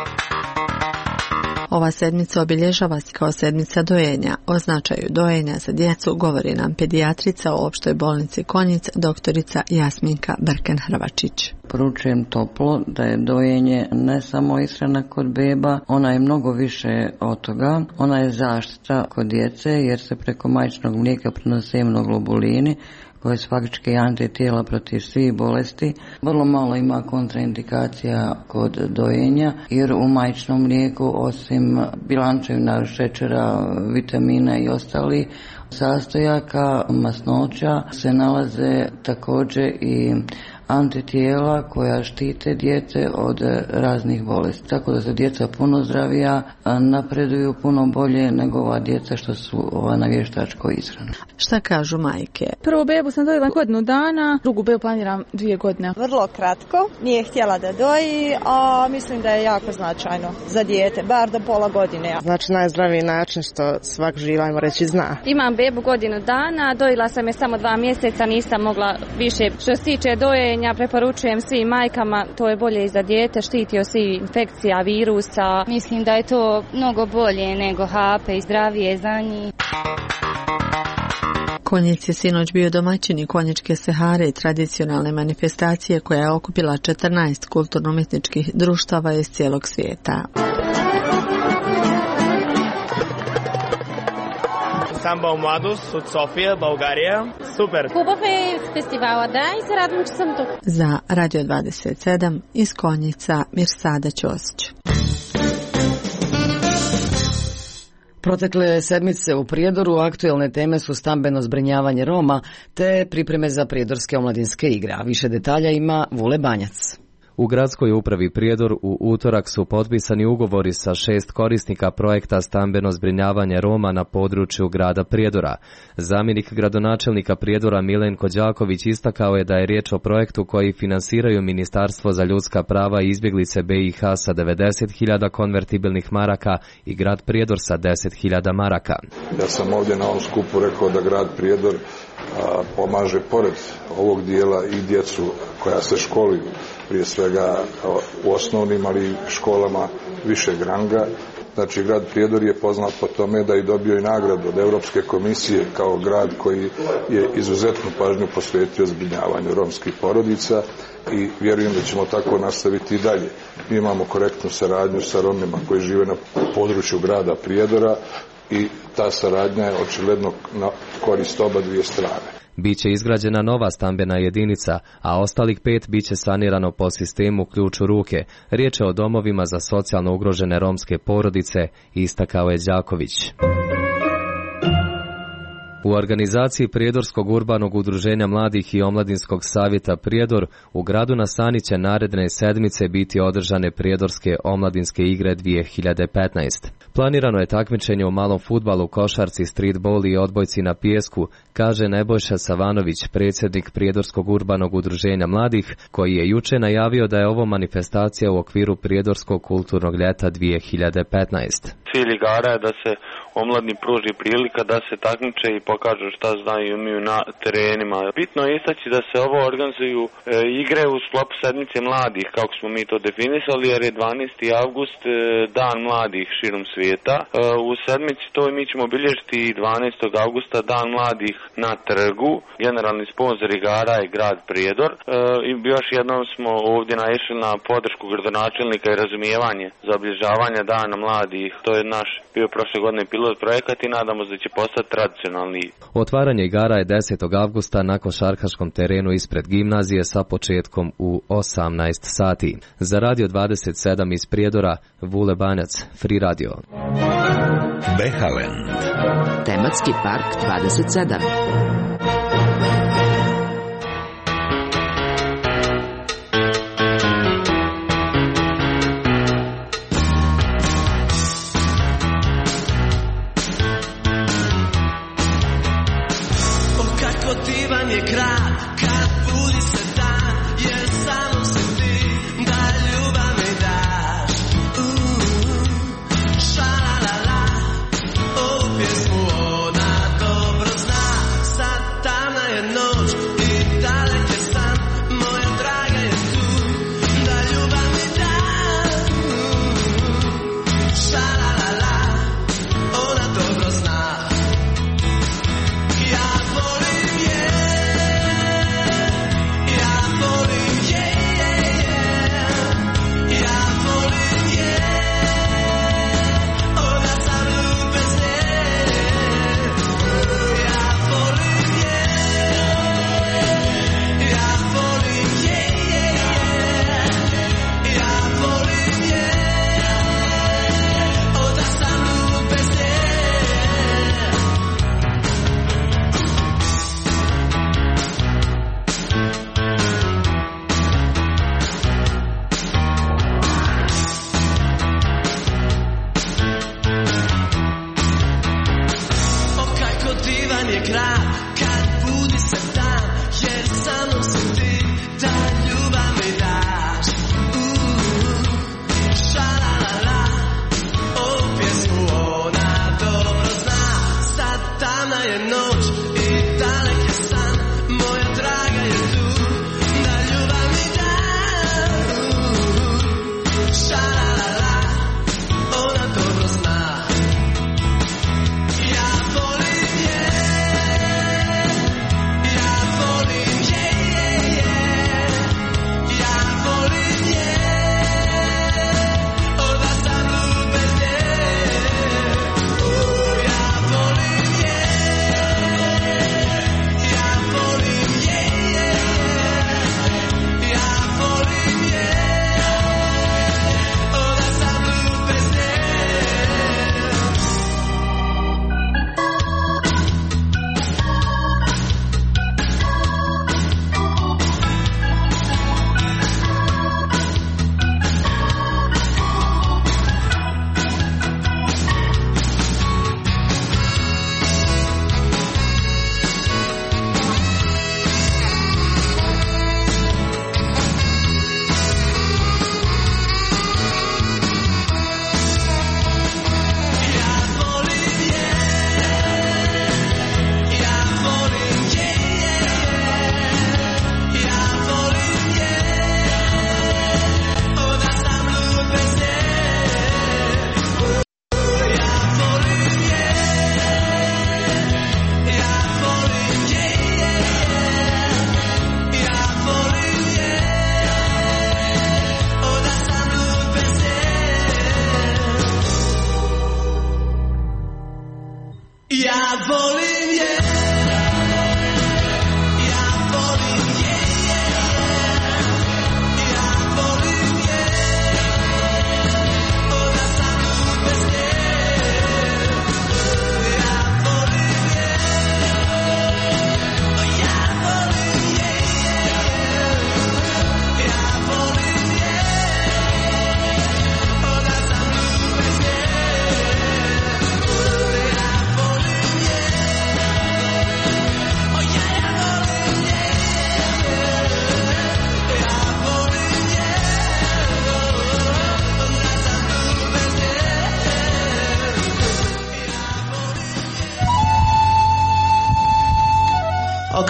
[SPEAKER 14] Ova sedmica obilježava se kao sedmica dojenja. O značaju dojenja za djecu govori nam pedijatrica u opštoj bolnici Konjic, doktorica Jasminka Brken-Hrvačić.
[SPEAKER 17] Poručujem toplo da je dojenje ne samo ishrana kod beba, ona je mnogo više od toga. Ona je zaštita kod djece jer se preko majčinog mlijeka prenose imunoglobulini koje su faktički antitijela protiv svih bolesti. Vrlo malo ima kontraindikacija kod dojenja jer u majčinom mlijeku osim bilančevina, šećera, vitamina i ostali sastojaka, masnoća se nalaze također i antitijela koja štite dijete od raznih bolesti. Tako da se djeca puno zdravija, napreduju puno bolje nego ova djeca što su ova na vještačkoj ishrani.
[SPEAKER 14] Šta kažu majke?
[SPEAKER 18] Prvu bebu sam dojela godinu dana, drugu bebu planiram dvije godine.
[SPEAKER 19] Vrlo kratko, nije htjela da doji, a mislim da je jako značajno za dijete, bar do pola godine.
[SPEAKER 26] Znači najzdraviji način što svak živa, ajmo reći, zna.
[SPEAKER 18] Imam bebu godinu dana, dojela sam je samo dva mjeseca, nisam mogla više. Što se tiče dojenja, preporučujem svim majkama, to je bolje i za dijete, štiti od svih infekcija, virusa.
[SPEAKER 27] Mislim da je to mnogo bolje nego hape i zdravije za njih.
[SPEAKER 14] Konjic je sinoć bio domaćin Konjičke Sehare, tradicionalne manifestacije koja je okupila četrnaest kulturno-umjetničkih društava iz cijelog svijeta.
[SPEAKER 28] Samba u Mladost od Sofije, Bulgarija. Super.
[SPEAKER 27] Хубав е фестивала, да, и се радвам, че съм тук.
[SPEAKER 14] Za Radio dvadeset sedam iz Konjica, Mirsada Ćosić.
[SPEAKER 1] Protekle sedmice u Prijedoru aktuelne teme su stambeno zbrinjavanje Roma te pripreme za prijedorske omladinske igre, a više detalja ima Vule Banjac.
[SPEAKER 29] U gradskoj upravi Prijedor u utorak su potpisani ugovori sa šest korisnika projekta stambeno zbrinjavanje Roma na području grada Prijedora. Zamjenik gradonačelnika Prijedora Milenko Đaković istakao je da je riječ o projektu koji finansiraju Ministarstvo za ljudska prava i izbjeglice B i H sa devedeset hiljada konvertibilnih maraka i grad Prijedor sa deset hiljada maraka.
[SPEAKER 30] Ja sam ovdje na ovom skupu rekao da grad Prijedor a, pomaže pored ovog dijela i djecu koja se školuju, prije svega u osnovnim, ali i školama višeg ranga. Znači, grad Prijedor je poznat po tome da je dobio i nagradu od Europske komisije kao grad koji je izuzetnu pažnju posvetio zbrinjavanju romskih porodica i vjerujem da ćemo tako nastaviti i dalje. Mi imamo korektnu saradnju sa Romima koji žive na području grada Prijedora i ta saradnja je očigledno na korist oba dvije strane.
[SPEAKER 29] Biće izgrađena nova stambena jedinica, a ostalih pet biće sanirano po sistemu ključ u ruke. Riječ je o domovima za socijalno ugrožene romske porodice, istakao je Đaković. U organizaciji Prijedorskog urbanog udruženja mladih i omladinskog savjeta Prijedor u gradu na Sani će naredne sedmice biti održane Prijedorske omladinske igre dvije hiljade petnaest. Planirano je takmičenje u malom fudbalu, košarci, streetball i odbojci na pijesku, kaže Nebojša Savanović, predsjednik Prijedorskog urbanog udruženja mladih, koji je juče najavio da je ovo manifestacija u okviru Prijedorskog kulturnog ljeta dvije hiljade petnaest.
[SPEAKER 3] Cilj igara je da se omladni pruži prilika da se takmiče i pokažu šta znaju i umiju na terenima. Bitno je istaći da se ovo organizuju e, igre u sklopu sedmice mladih, kako smo mi to definisali, jer je dvanaesti avgust e, dan mladih širom svijeta. E, u sedmici to mi ćemo obilježiti dvanaestog avgusta dan mladih na trgu. Generalni sponzor igara je grad Prijedor e, i još jednom smo ovdje naišli na podršku gradonačelnika i razumijevanje za obilježavanje dana mladih. To je naš bio prošle godine pilot projekat i nadamo se da će postati tradicionalni.
[SPEAKER 29] Otvaranje igara je desetog avgusta na košarkaškom terenu ispred gimnazije sa početkom u osamnaest sati. Za Radio dvadeset sedam iz Prijedora, Vule Banjac, Free Radio.
[SPEAKER 2] Behalen.
[SPEAKER 7] Tematski park dvadeset sedam.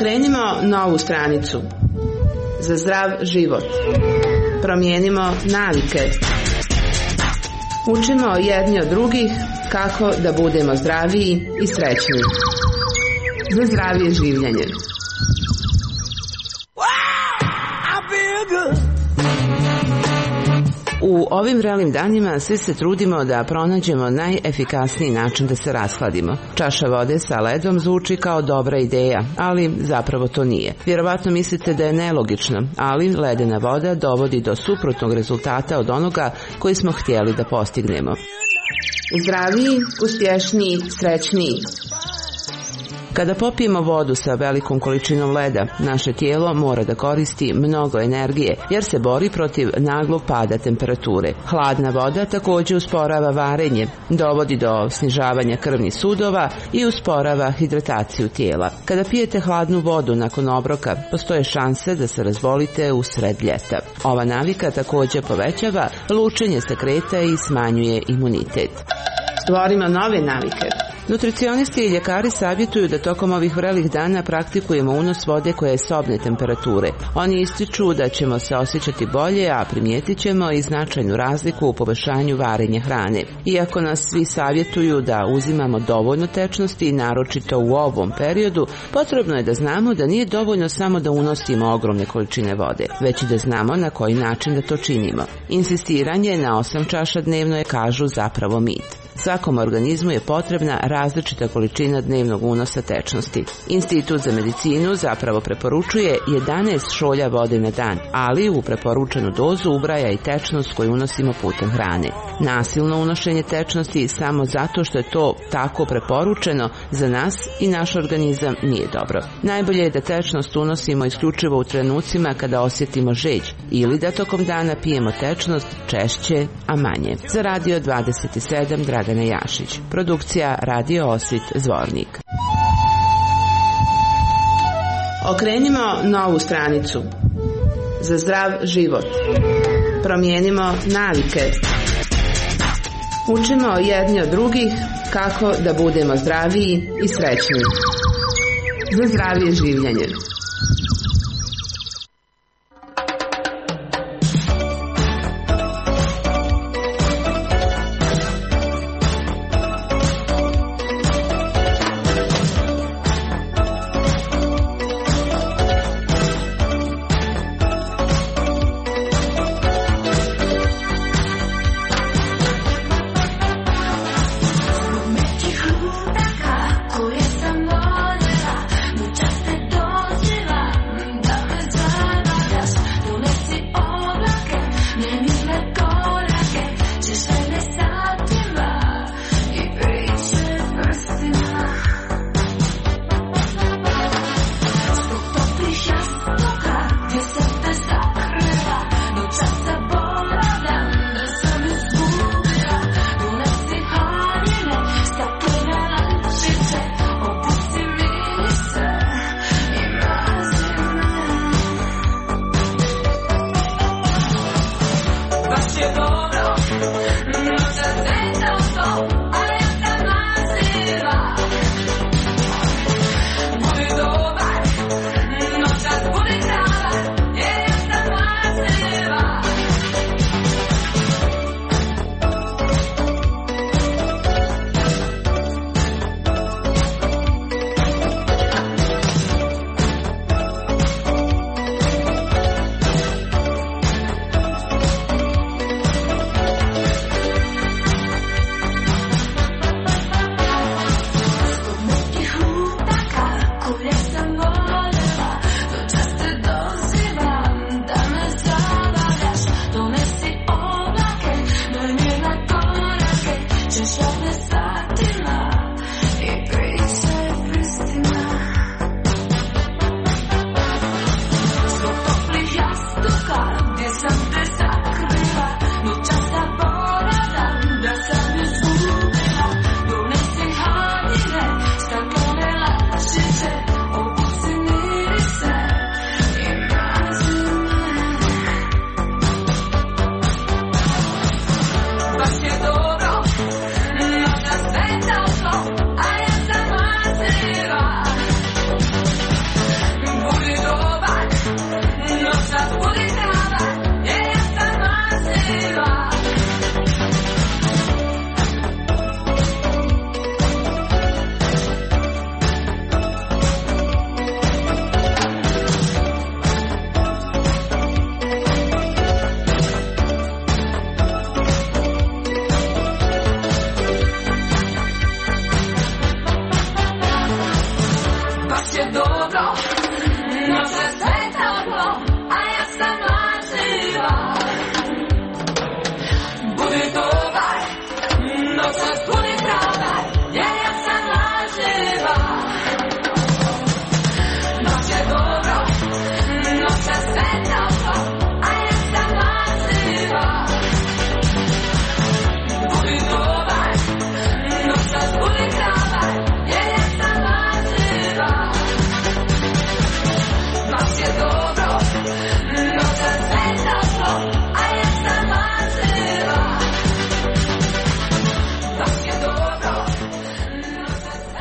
[SPEAKER 4] Okrenimo novu stranicu. Za zdrav život. Promijenimo navike. Učimo jedni od drugih kako da budemo zdraviji i srećniji. Za zdravije življenje. U ovim vrelim danima svi se trudimo da pronađemo najefikasniji način da se rashladimo. Čaša vode sa ledom zvuči kao dobra ideja, ali zapravo to nije. Vjerovatno mislite da je nelogično, ali ledena voda dovodi do suprotnog rezultata od onoga koji smo htjeli da postignemo. Zdraviji, uspješniji, srećniji. Kada popijemo vodu sa velikom količinom leda, naše tijelo mora da koristi mnogo energije, jer se bori protiv naglog pada temperature. Hladna voda također usporava varenje, dovodi do snižavanja krvnih sudova i usporava hidrataciju tijela. Kada pijete hladnu vodu nakon obroka, postoje šanse da se razbolite usred ljeta. Ova navika također povećava lučenje sekreta i smanjuje imunitet. Stvorimo nove navike. Nutricionisti i ljekari savjetuju da tokom ovih vrelih dana praktikujemo unos vode koja je sobne temperature. Oni ističu da ćemo se osjećati bolje, a primijetit ćemo i značajnu razliku u poboljšanju varenja hrane. Iako nas svi savjetuju da uzimamo dovoljno tečnosti, naročito u ovom periodu, potrebno je da znamo da nije dovoljno samo da unosimo ogromne količine vode, već i da znamo na koji način da to činimo. Insistiranje na osam čaša dnevno je, kažu, zapravo mit. Svakom organizmu je potrebna različita količina dnevnog unosa tečnosti. Institut za medicinu zapravo preporučuje jedanaest šolja vode na dan, ali u preporučenu dozu ubraja i tečnost koju unosimo putem hrane. Nasilno unošenje tečnosti samo zato što je to tako preporučeno za nas i naš organizam nije dobro. Najbolje je da tečnost unosimo isključivo u trenucima kada osjetimo žeđ ili da tokom dana pijemo tečnost češće, a manje. Za Radio dvadeset sedam Dragana Jašić. Produkcija Radio Osvit Zvornik. Okrenimo novu stranicu. Za zdrav život. Promijenimo navike. Učimo jedni od drugih kako da budemo zdraviji i srećniji. Za zdravije življenje.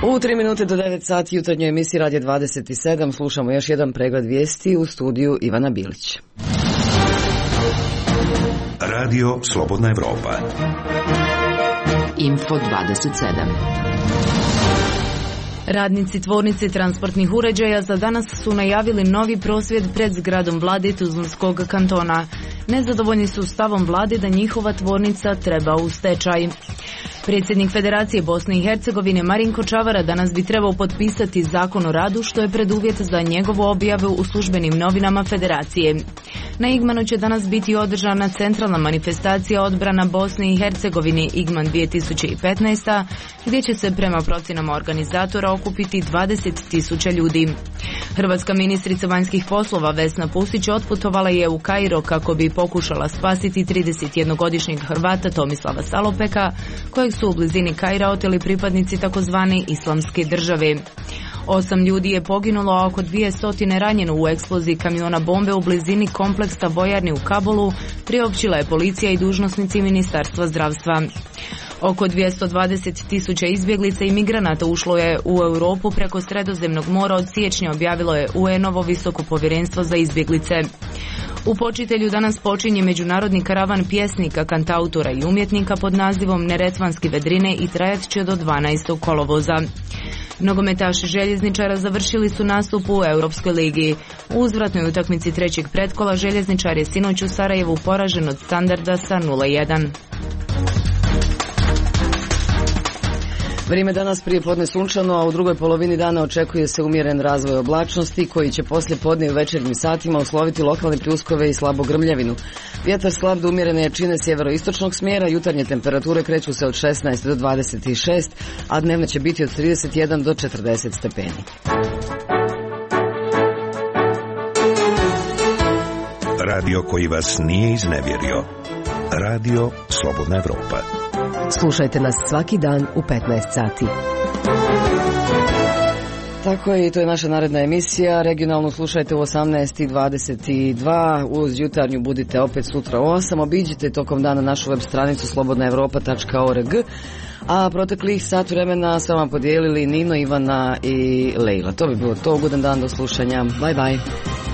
[SPEAKER 1] U tri minute do devet sati jutarnjoj emisiji Radio dvadeset sedam slušamo još jedan pregled vijesti u studiju Ivana Bilić.
[SPEAKER 2] Radio Slobodna Evropa.
[SPEAKER 7] Info dvadeset sedam.
[SPEAKER 5] Radnici tvornice transportnih uređaja za danas su najavili novi prosvjed pred zgradom vlade Tuzlanskog kantona. Nezadovoljni su stavom vlade da njihova tvornica treba u stečaj. Predsjednik Federacije Bosne i Hercegovine Marinko Čavara danas bi trebao potpisati zakon o radu, što je preduvjet za njegovu objavu u službenim novinama Federacije. Na Igmanu će danas biti održana centralna manifestacija odbrana Bosne i Hercegovine Igman dvije tisuće petnaest. gdje će se prema procjenama organizatora okupiti dvadeset tisuća ljudi. Hrvatska ministrica vanjskih poslova Vesna Pusić otputovala je u Kairo kako bi pokušala spasiti tridesetjednogodišnjeg Hrvata Tomislava Salopeka, kojeg su u blizini Kaira oteli pripadnici takozvane islamske države. Osam ljudi je poginulo, a oko dvije stotine ranjeno u eksploziji kamiona bombe u blizini kompleksa vojarni u Kabulu, priopćila je policija i dužnosnici Ministarstva zdravstva. Oko dvjesto dvadeset tisuća izbjeglica i migranata ušlo je u Europu preko Sredozemnog mora od siječnja, objavilo je U N-ovo visoko povjerenstvo za izbjeglice. U Počitelju danas počinje međunarodni karavan pjesnika, kantautora i umjetnika pod nazivom Neretvanski vedrine i trajat će do dvanaestog kolovoza. Nogometaši Željezničara završili su nastup u Europskoj ligi. U uzvratnoj utakmici trećeg pretkola Željezničar je sinoć u Sarajevu poražen od Standarda sa nula jedan.
[SPEAKER 1] Vrijeme danas prije podne sunčano, a u drugoj polovini dana očekuje se umjeren razvoj oblačnosti koji će poslije podne u večernjim satima usloviti lokalne pljuskove i slabu grmljavinu. Vjetar slab do umjerene jačine sjeveroistočnog smjera, jutarnje temperature kreću se od šesnaest do dvadeset šest, a dnevne će biti od trideset jedan do četrdeset stepeni.
[SPEAKER 2] Radio koji vas nije iznevjerio. Radio Slobodna Evropa.
[SPEAKER 6] Slušajte nas svaki dan u petnaest sati.
[SPEAKER 1] Tako je, i to je naša naredna emisija. Regionalnu slušajte u osamnaest i dvadeset dva. Uz jutarnju budite opet sutra u osam. Obiđite tokom dana našu web stranicu slobodna evropa tačka org. A proteklih sat vremena sam vam podijelili Nino, Ivana i Lejla. To bi bilo to. Ugodan dan, do slušanja. Bye bye.